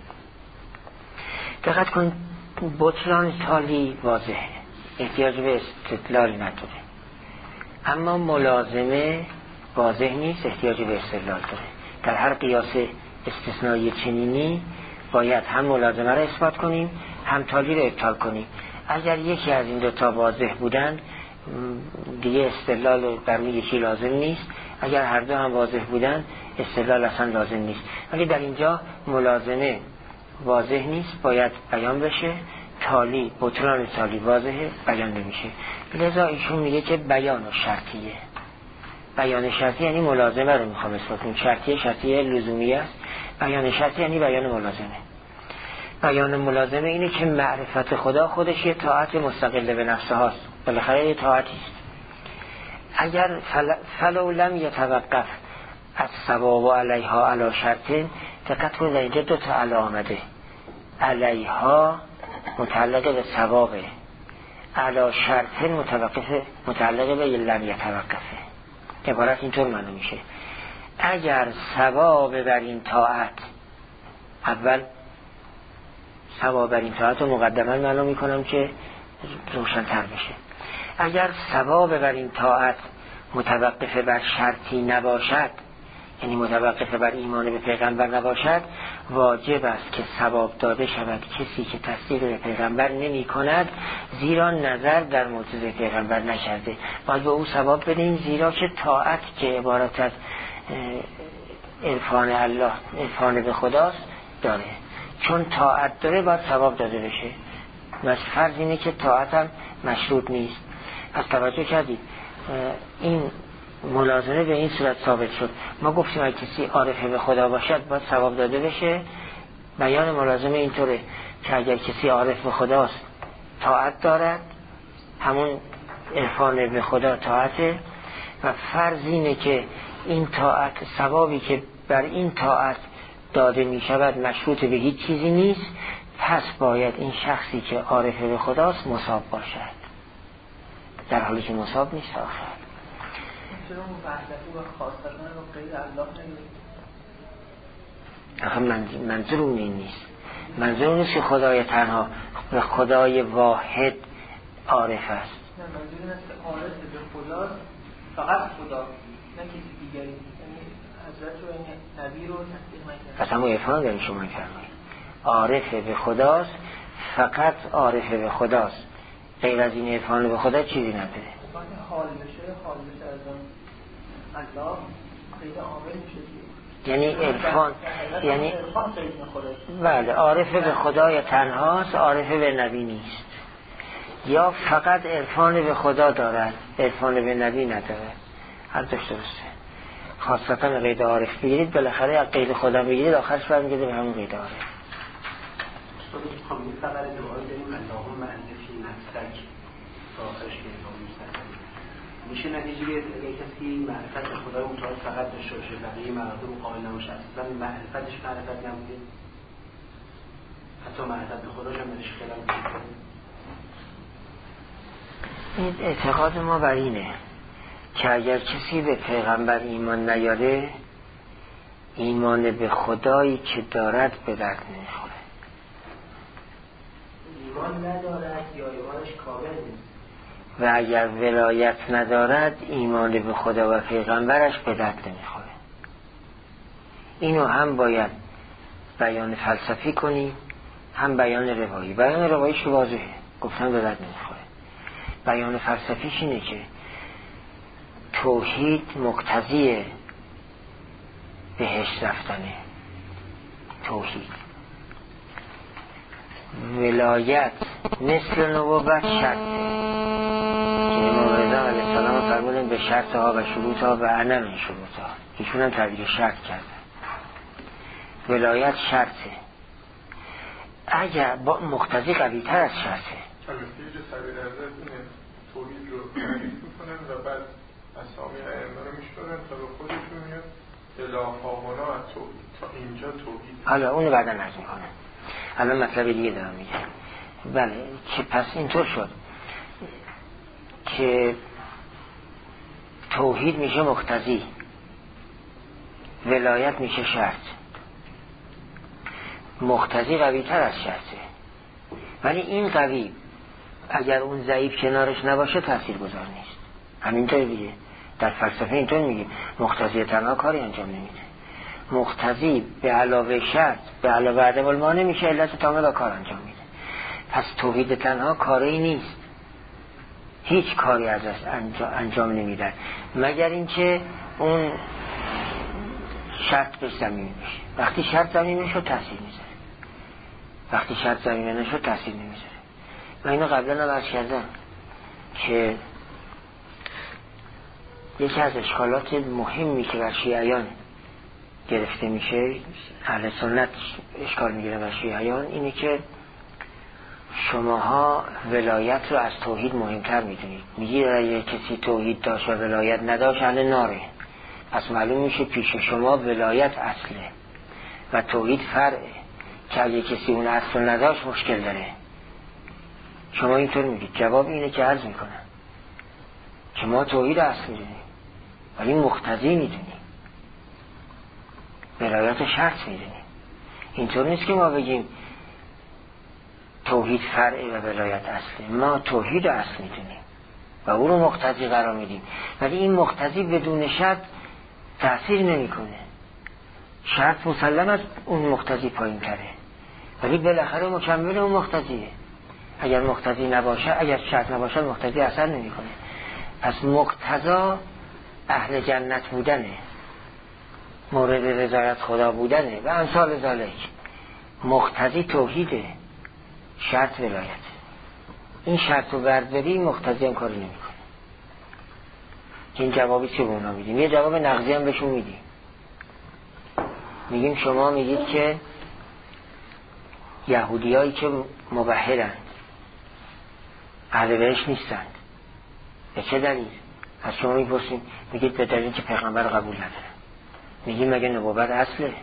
دقت کن، بطلان تالی واضحه، احتیاج به استدلال نداره، اما ملازمه واضح نیست، احتیاج به استدلال داره. در هر قیاس استثنایی چنینی باید هم ملازمه را اثبات کنیم، هم تالی را ابطال کنیم. اگر یکی از این دو تا واضح بودن دیگه استدلال بر یکی لازم نیست، اگر هر دو هم واضح بودن استدلال اصلا لازم نیست. ولی در اینجا ملازمه واضح نیست، باید بیان بشه، تالی بطلان تالی واضحه، بیان نمیشه، لذا ایشون میگه که بیان و شرطیه. بیان شرطی یعنی ملازمه رو میخوام اثبات کنم. شرطی لزومی است. بیان شرطی یعنی بیان ملازمه. بیان ملازمه اینه که معرفت خدا خودش یه طاعت مستقل به نفسه هاست، بالاخره یه طاعتی است. اگر فلو لم یتوقف از ثواب و علیها علی شرطین، دقت کنید اینجا دو تا علی آمده، علیها متعلق به ثوابه، علی شرطین متعلق به لم یتوقفه. عبارت اینطور معنی میشه اگر ثواب بر این طاعت، اول ثواب بر این طاعت رو مقدما معلوم میکنم که روشن‌تر بشه. اگر ثواب بر این طاعت متوقف بر شرطی نباشد، یعنی متوقف بر ایمان به پیغمبر نباشد، واجب است که ثواب داده شود کسی که تصدیق به پیغمبر نمی کند، زیرا نظر در معجزه پیغمبر نکرده. باید به او ثواب بدیم، زیرا که طاعت که عبارت از عرفان الله، عرفان به خداست داره. چون طاعت داره باید ثواب داده بشه. بس فرض اینه که طاعت هم مشروط نیست. پس توجه کردید این ملازمه به این صورت ثابت شد. ما گفتیم اگه کسی عارف به خدا باشد باید ثواب داده بشه. بیان ملازمه اینطوره که اگر کسی عارف به خداست طاعت دارد، همون عرفان به خدا طاعته، و فرض اینه که این طاعت، ثوابی که بر این طاعت داده می شود مشروط به هیچ چیزی نیست، پس باید این شخصی که عارف به خداست مصاب باشد، در حالی که مصاب نیست. آخر چرا وحدتی و خاصتن رو غیر الله نمی‌دونید؟ آخه منظور اون این نیست. منظور اون نیست که خدای تنها و خدای واحد عارف است. نه، منظور این است که عارف به خدا فقط خدا، نه کسی دیگری. یعنی حضرت رو، این نبی رو تصدیق نکرد. پس همون عرفان داریم شما فرمایید. عارف به خداست، فقط عارف به خداست، غیر از این عرفان به خدا چیزی نداره. وقتی حال بشه از الله غیر عامل میشه. یعنی عرفان، یعنی بله، عارف به خدای تنهاست، عارف به نبی نیست. یا فقط عرفان به خدا دارد، عرفان به نبی ندارد. هر دوش درسته. خاصتا غیر عارف بگیرید، بالاخره از غیر خدا بگیرید، آخرش برمیگرده به همون غیر عارف. خب خبر دعای داریم اللهم انت فی نفسک تا آخرش که میشه نتیجه اگه کسی معرفت خدای متعال فقط داشته باشه، بقیه مراتب رو قائل نباشه، اصلا معرفتش معرفت نبوده، حتی معرفت به خداش هم بهش خیلی نبوده. این اعتقاد ما بر اینه که اگر کسی به پیغمبر ایمان نیاره، ایمان به خدایی که دارد به درد نمیخوره. ایمان ندارد یا ایمانش کامل نیست. و اگر ولایت ندارد، ایمان به خدا و پیغمبرش به درد نمیخوره. اینو هم باید بیان فلسفی کنیم، هم بیان روایی. بیان رواییش واضحه، گفتن به درد نمیخوره. بیان فلسفیش اینه که توحید مقتضی بهشت رفتنه. توحید، ولایت مثل نبوت شرطه که امام رضا علیه السلام فرمودن به شرطها و شروطها و اعلم شروطها. ایشون هم تعبیر شرط کردن. ولایت شرطه، اگر با مقتضی قوی تر از شرطه. البته یه سبیل ازت اینه توحید رو تعریف میکنن و بعد اسامی ائمه رو میشورن تا به خودشون میاد الهامنا از توحید تا اینجا توحید. حالا اونو بعدا نرز میکنن. الان مطلب دیگه دارم میگم. بله، که پس اینطور شد که توحید میشه مقتضی، ولایت میشه شرط. مقتضی قوی تر از شرطه، ولی این قوی اگر اون ضعیف کنارش نباشه تأثیر گذار نیست. همینطور دیگه در فلسفه اینطور میگه مقتضی تنها کاری انجام نمیده. مقتضی به علاوه شرط به علاوه عدم المانع میشه علت تامه و کار انجام میده. پس توحید تنها کاری نیست، هیچ کاری ازش انجام نمیدن مگر اینکه اون شرط به زمین میشه. وقتی شرط زمین میشه تاثیر میذاره، وقتی شرط زمین نشه تاثیر نمیذاره. من اینو قبلا هم عرض کردم که یکی از اشکالات مهمی که بر شیعیان گرفته میشه، اهل سنت اشکال میگیره بر شیعیان، اینه که شماها ولایت رو از توحید مهمتر میدونید. میگید اگه کسی توحید داشت و ولایت نداشت اهل ناره. پس معلوم میشه پیش شما ولایت اصله و توحید فرعه، که اگه کسی اون اصل نداشت مشکل داره. شما اینطور میگید. جواب اینه که عرض میکنم که ما توحید اصل میدونیم ولی مقتضی میدونیم، ولایت شرط میدونیم. اینطور نیست که ما بگیم توحید فرعه و ولایت اصله. ما توحید اصل میدونیم و او رو مقتضی قرار میدیم، ولی این مقتضی بدون شرط تأثیر نمیکنه. شرط مسلم از اون مقتضی پایین تره، ولی بالاخره مکمل اون مقتضیه. اگر مقتضی نباشه، اگر شرط نباشه، مقتضی اثر نمیکنه. پس مقتضا اهل جنت بودنه، مورد رضایت خدا بودنه و امثال ذالک. مقتضی توحیده، شرط ولایت. این شرط رو برداری، مقتضی هم کاری نمیکنه. این جوابی که به اونا میدیم. یه جواب نقضی هم بهشون میدیم. میگیم شما میگید که یهودیایی که مبحرند اهل بهشت نیستند. به چه دلیل؟ از شما میپرسیم، میگید به دلیل که پیغمبر قبول نداره. میگیم مگه نبوت اصله؟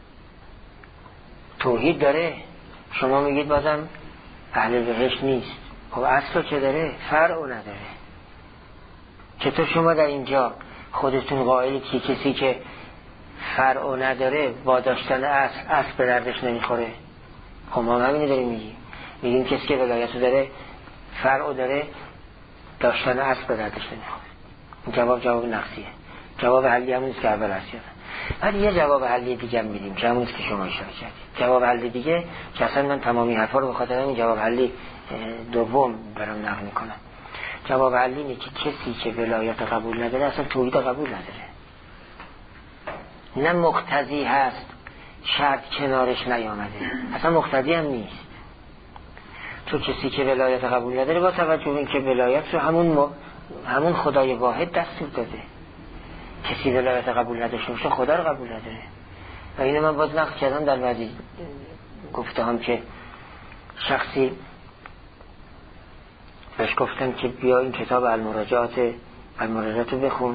توحید داره، شما میگید بازم اهل بهشت نیست. خب اصل چه داره؟ فرع نداره. چطور شما در اینجا خودتون قائلی که کسی که فرع نداره با داشتن اصل به دردش نمیخوره؟ خب ما همینی داریم میگیم کسی که ولایت داره، فرع داره، داشتن اصل به دردش نمیخوره. این جواب نقصیه. جواب حلی همونیست که اول هست. ولی یه جواب حلی دیگه هم میدیم که همونیست که شما اشاره کردید. جواب حلی دیگه که اصلا من تمامی حرفا رو به خاطر این جواب حلی دوم برام نقل میکنم. جواب حلی اینه که کسی که ولایت قبول نداره اصلا توحید قبول نداره. نه مقتضی هست، شرط کنارش نیامده، اصلا مقتضی هم نیست. تو کسی که ولایت قبول نداره با توجه به اینکه ولایت رو همون خدای واحد دستور داده. کسی ولایت قبول نداشته باشه خدا رو قبول نداره. و اینو من باز نقل کردم در بعضی گفته هم که شخصی بهش گفتم که بیا این کتاب المراجعات رو بخون،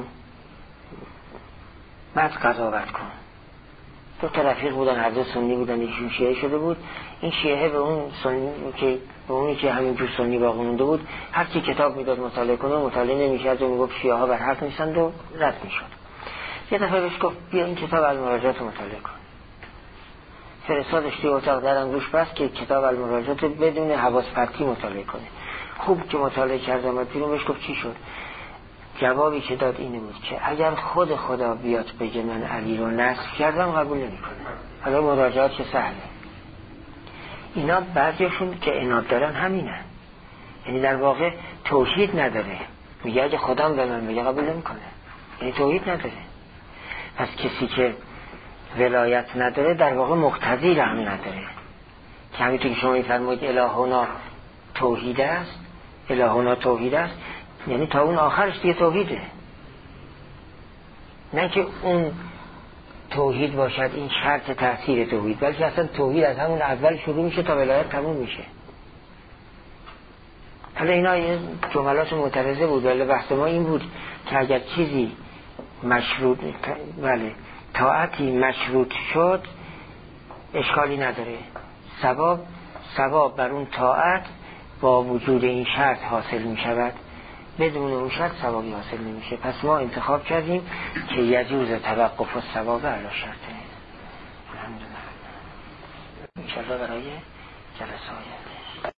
بعد قضاوت کن. دو تا رفیق بودن، هر دو سنی بودن، یکیشون شیعه شده بود. این شیعه به اون سنی که به اونی که همینجور سنی باقی مونده بود، هر کی کتاب میداد مطالعه کنه مطالعه نمی‌کرد و میگفت شیعه ها بر حق نیستند و رد میشد. یه دفعه بهش گفت بیا این کتاب المراجعات رو مطالعه کن. فرستادش توی اتاق، درم روش بست که کتاب المراجعات بدون حواس پرتی مطالعه کنه. خوب که مطالعه کرد آمد بیرون، بهش گفت چی شد؟ جوابی که داد اینه بود که اگر خود خدا بیاد بگه من علی رو نصب کردم قبول نمی‌کنه. حالا مراجعات چه سهله. اینا بعضیشون که عناد دارن همینن، یعنی در واقع توحید نداره. میگه اگه خودم به من بگه قبول نمی‌کنه، یعنی توحید نداره. پس کسی که ولایت نداره در واقع مقتضی رو هم نداره، که همینطور که شما می‌فرمایید الهونا توحید است، الهونا توحید است، یعنی تا اون آخرش دیگه توحیده. نه که اون توحید باشد این شرط تأثیر توحید، بلکه اصلا توحید از همون اول شروع میشه تا ولایت تموم میشه. حالا اینا یه جملات معترضه بود، ولی بحث ما این بود که اگر چیزی مشروط، بله طاعتی مشروط شد اشکالی نداره، ثواب بر اون طاعت با وجود این شرط حاصل میشود، بدون اون شرط ثوابی حاصل نمیشه. پس ما انتخاب کردیم که یجوز توقف و ثواب علی شرطه. الحمدلله. ان شاء الله برای جلسه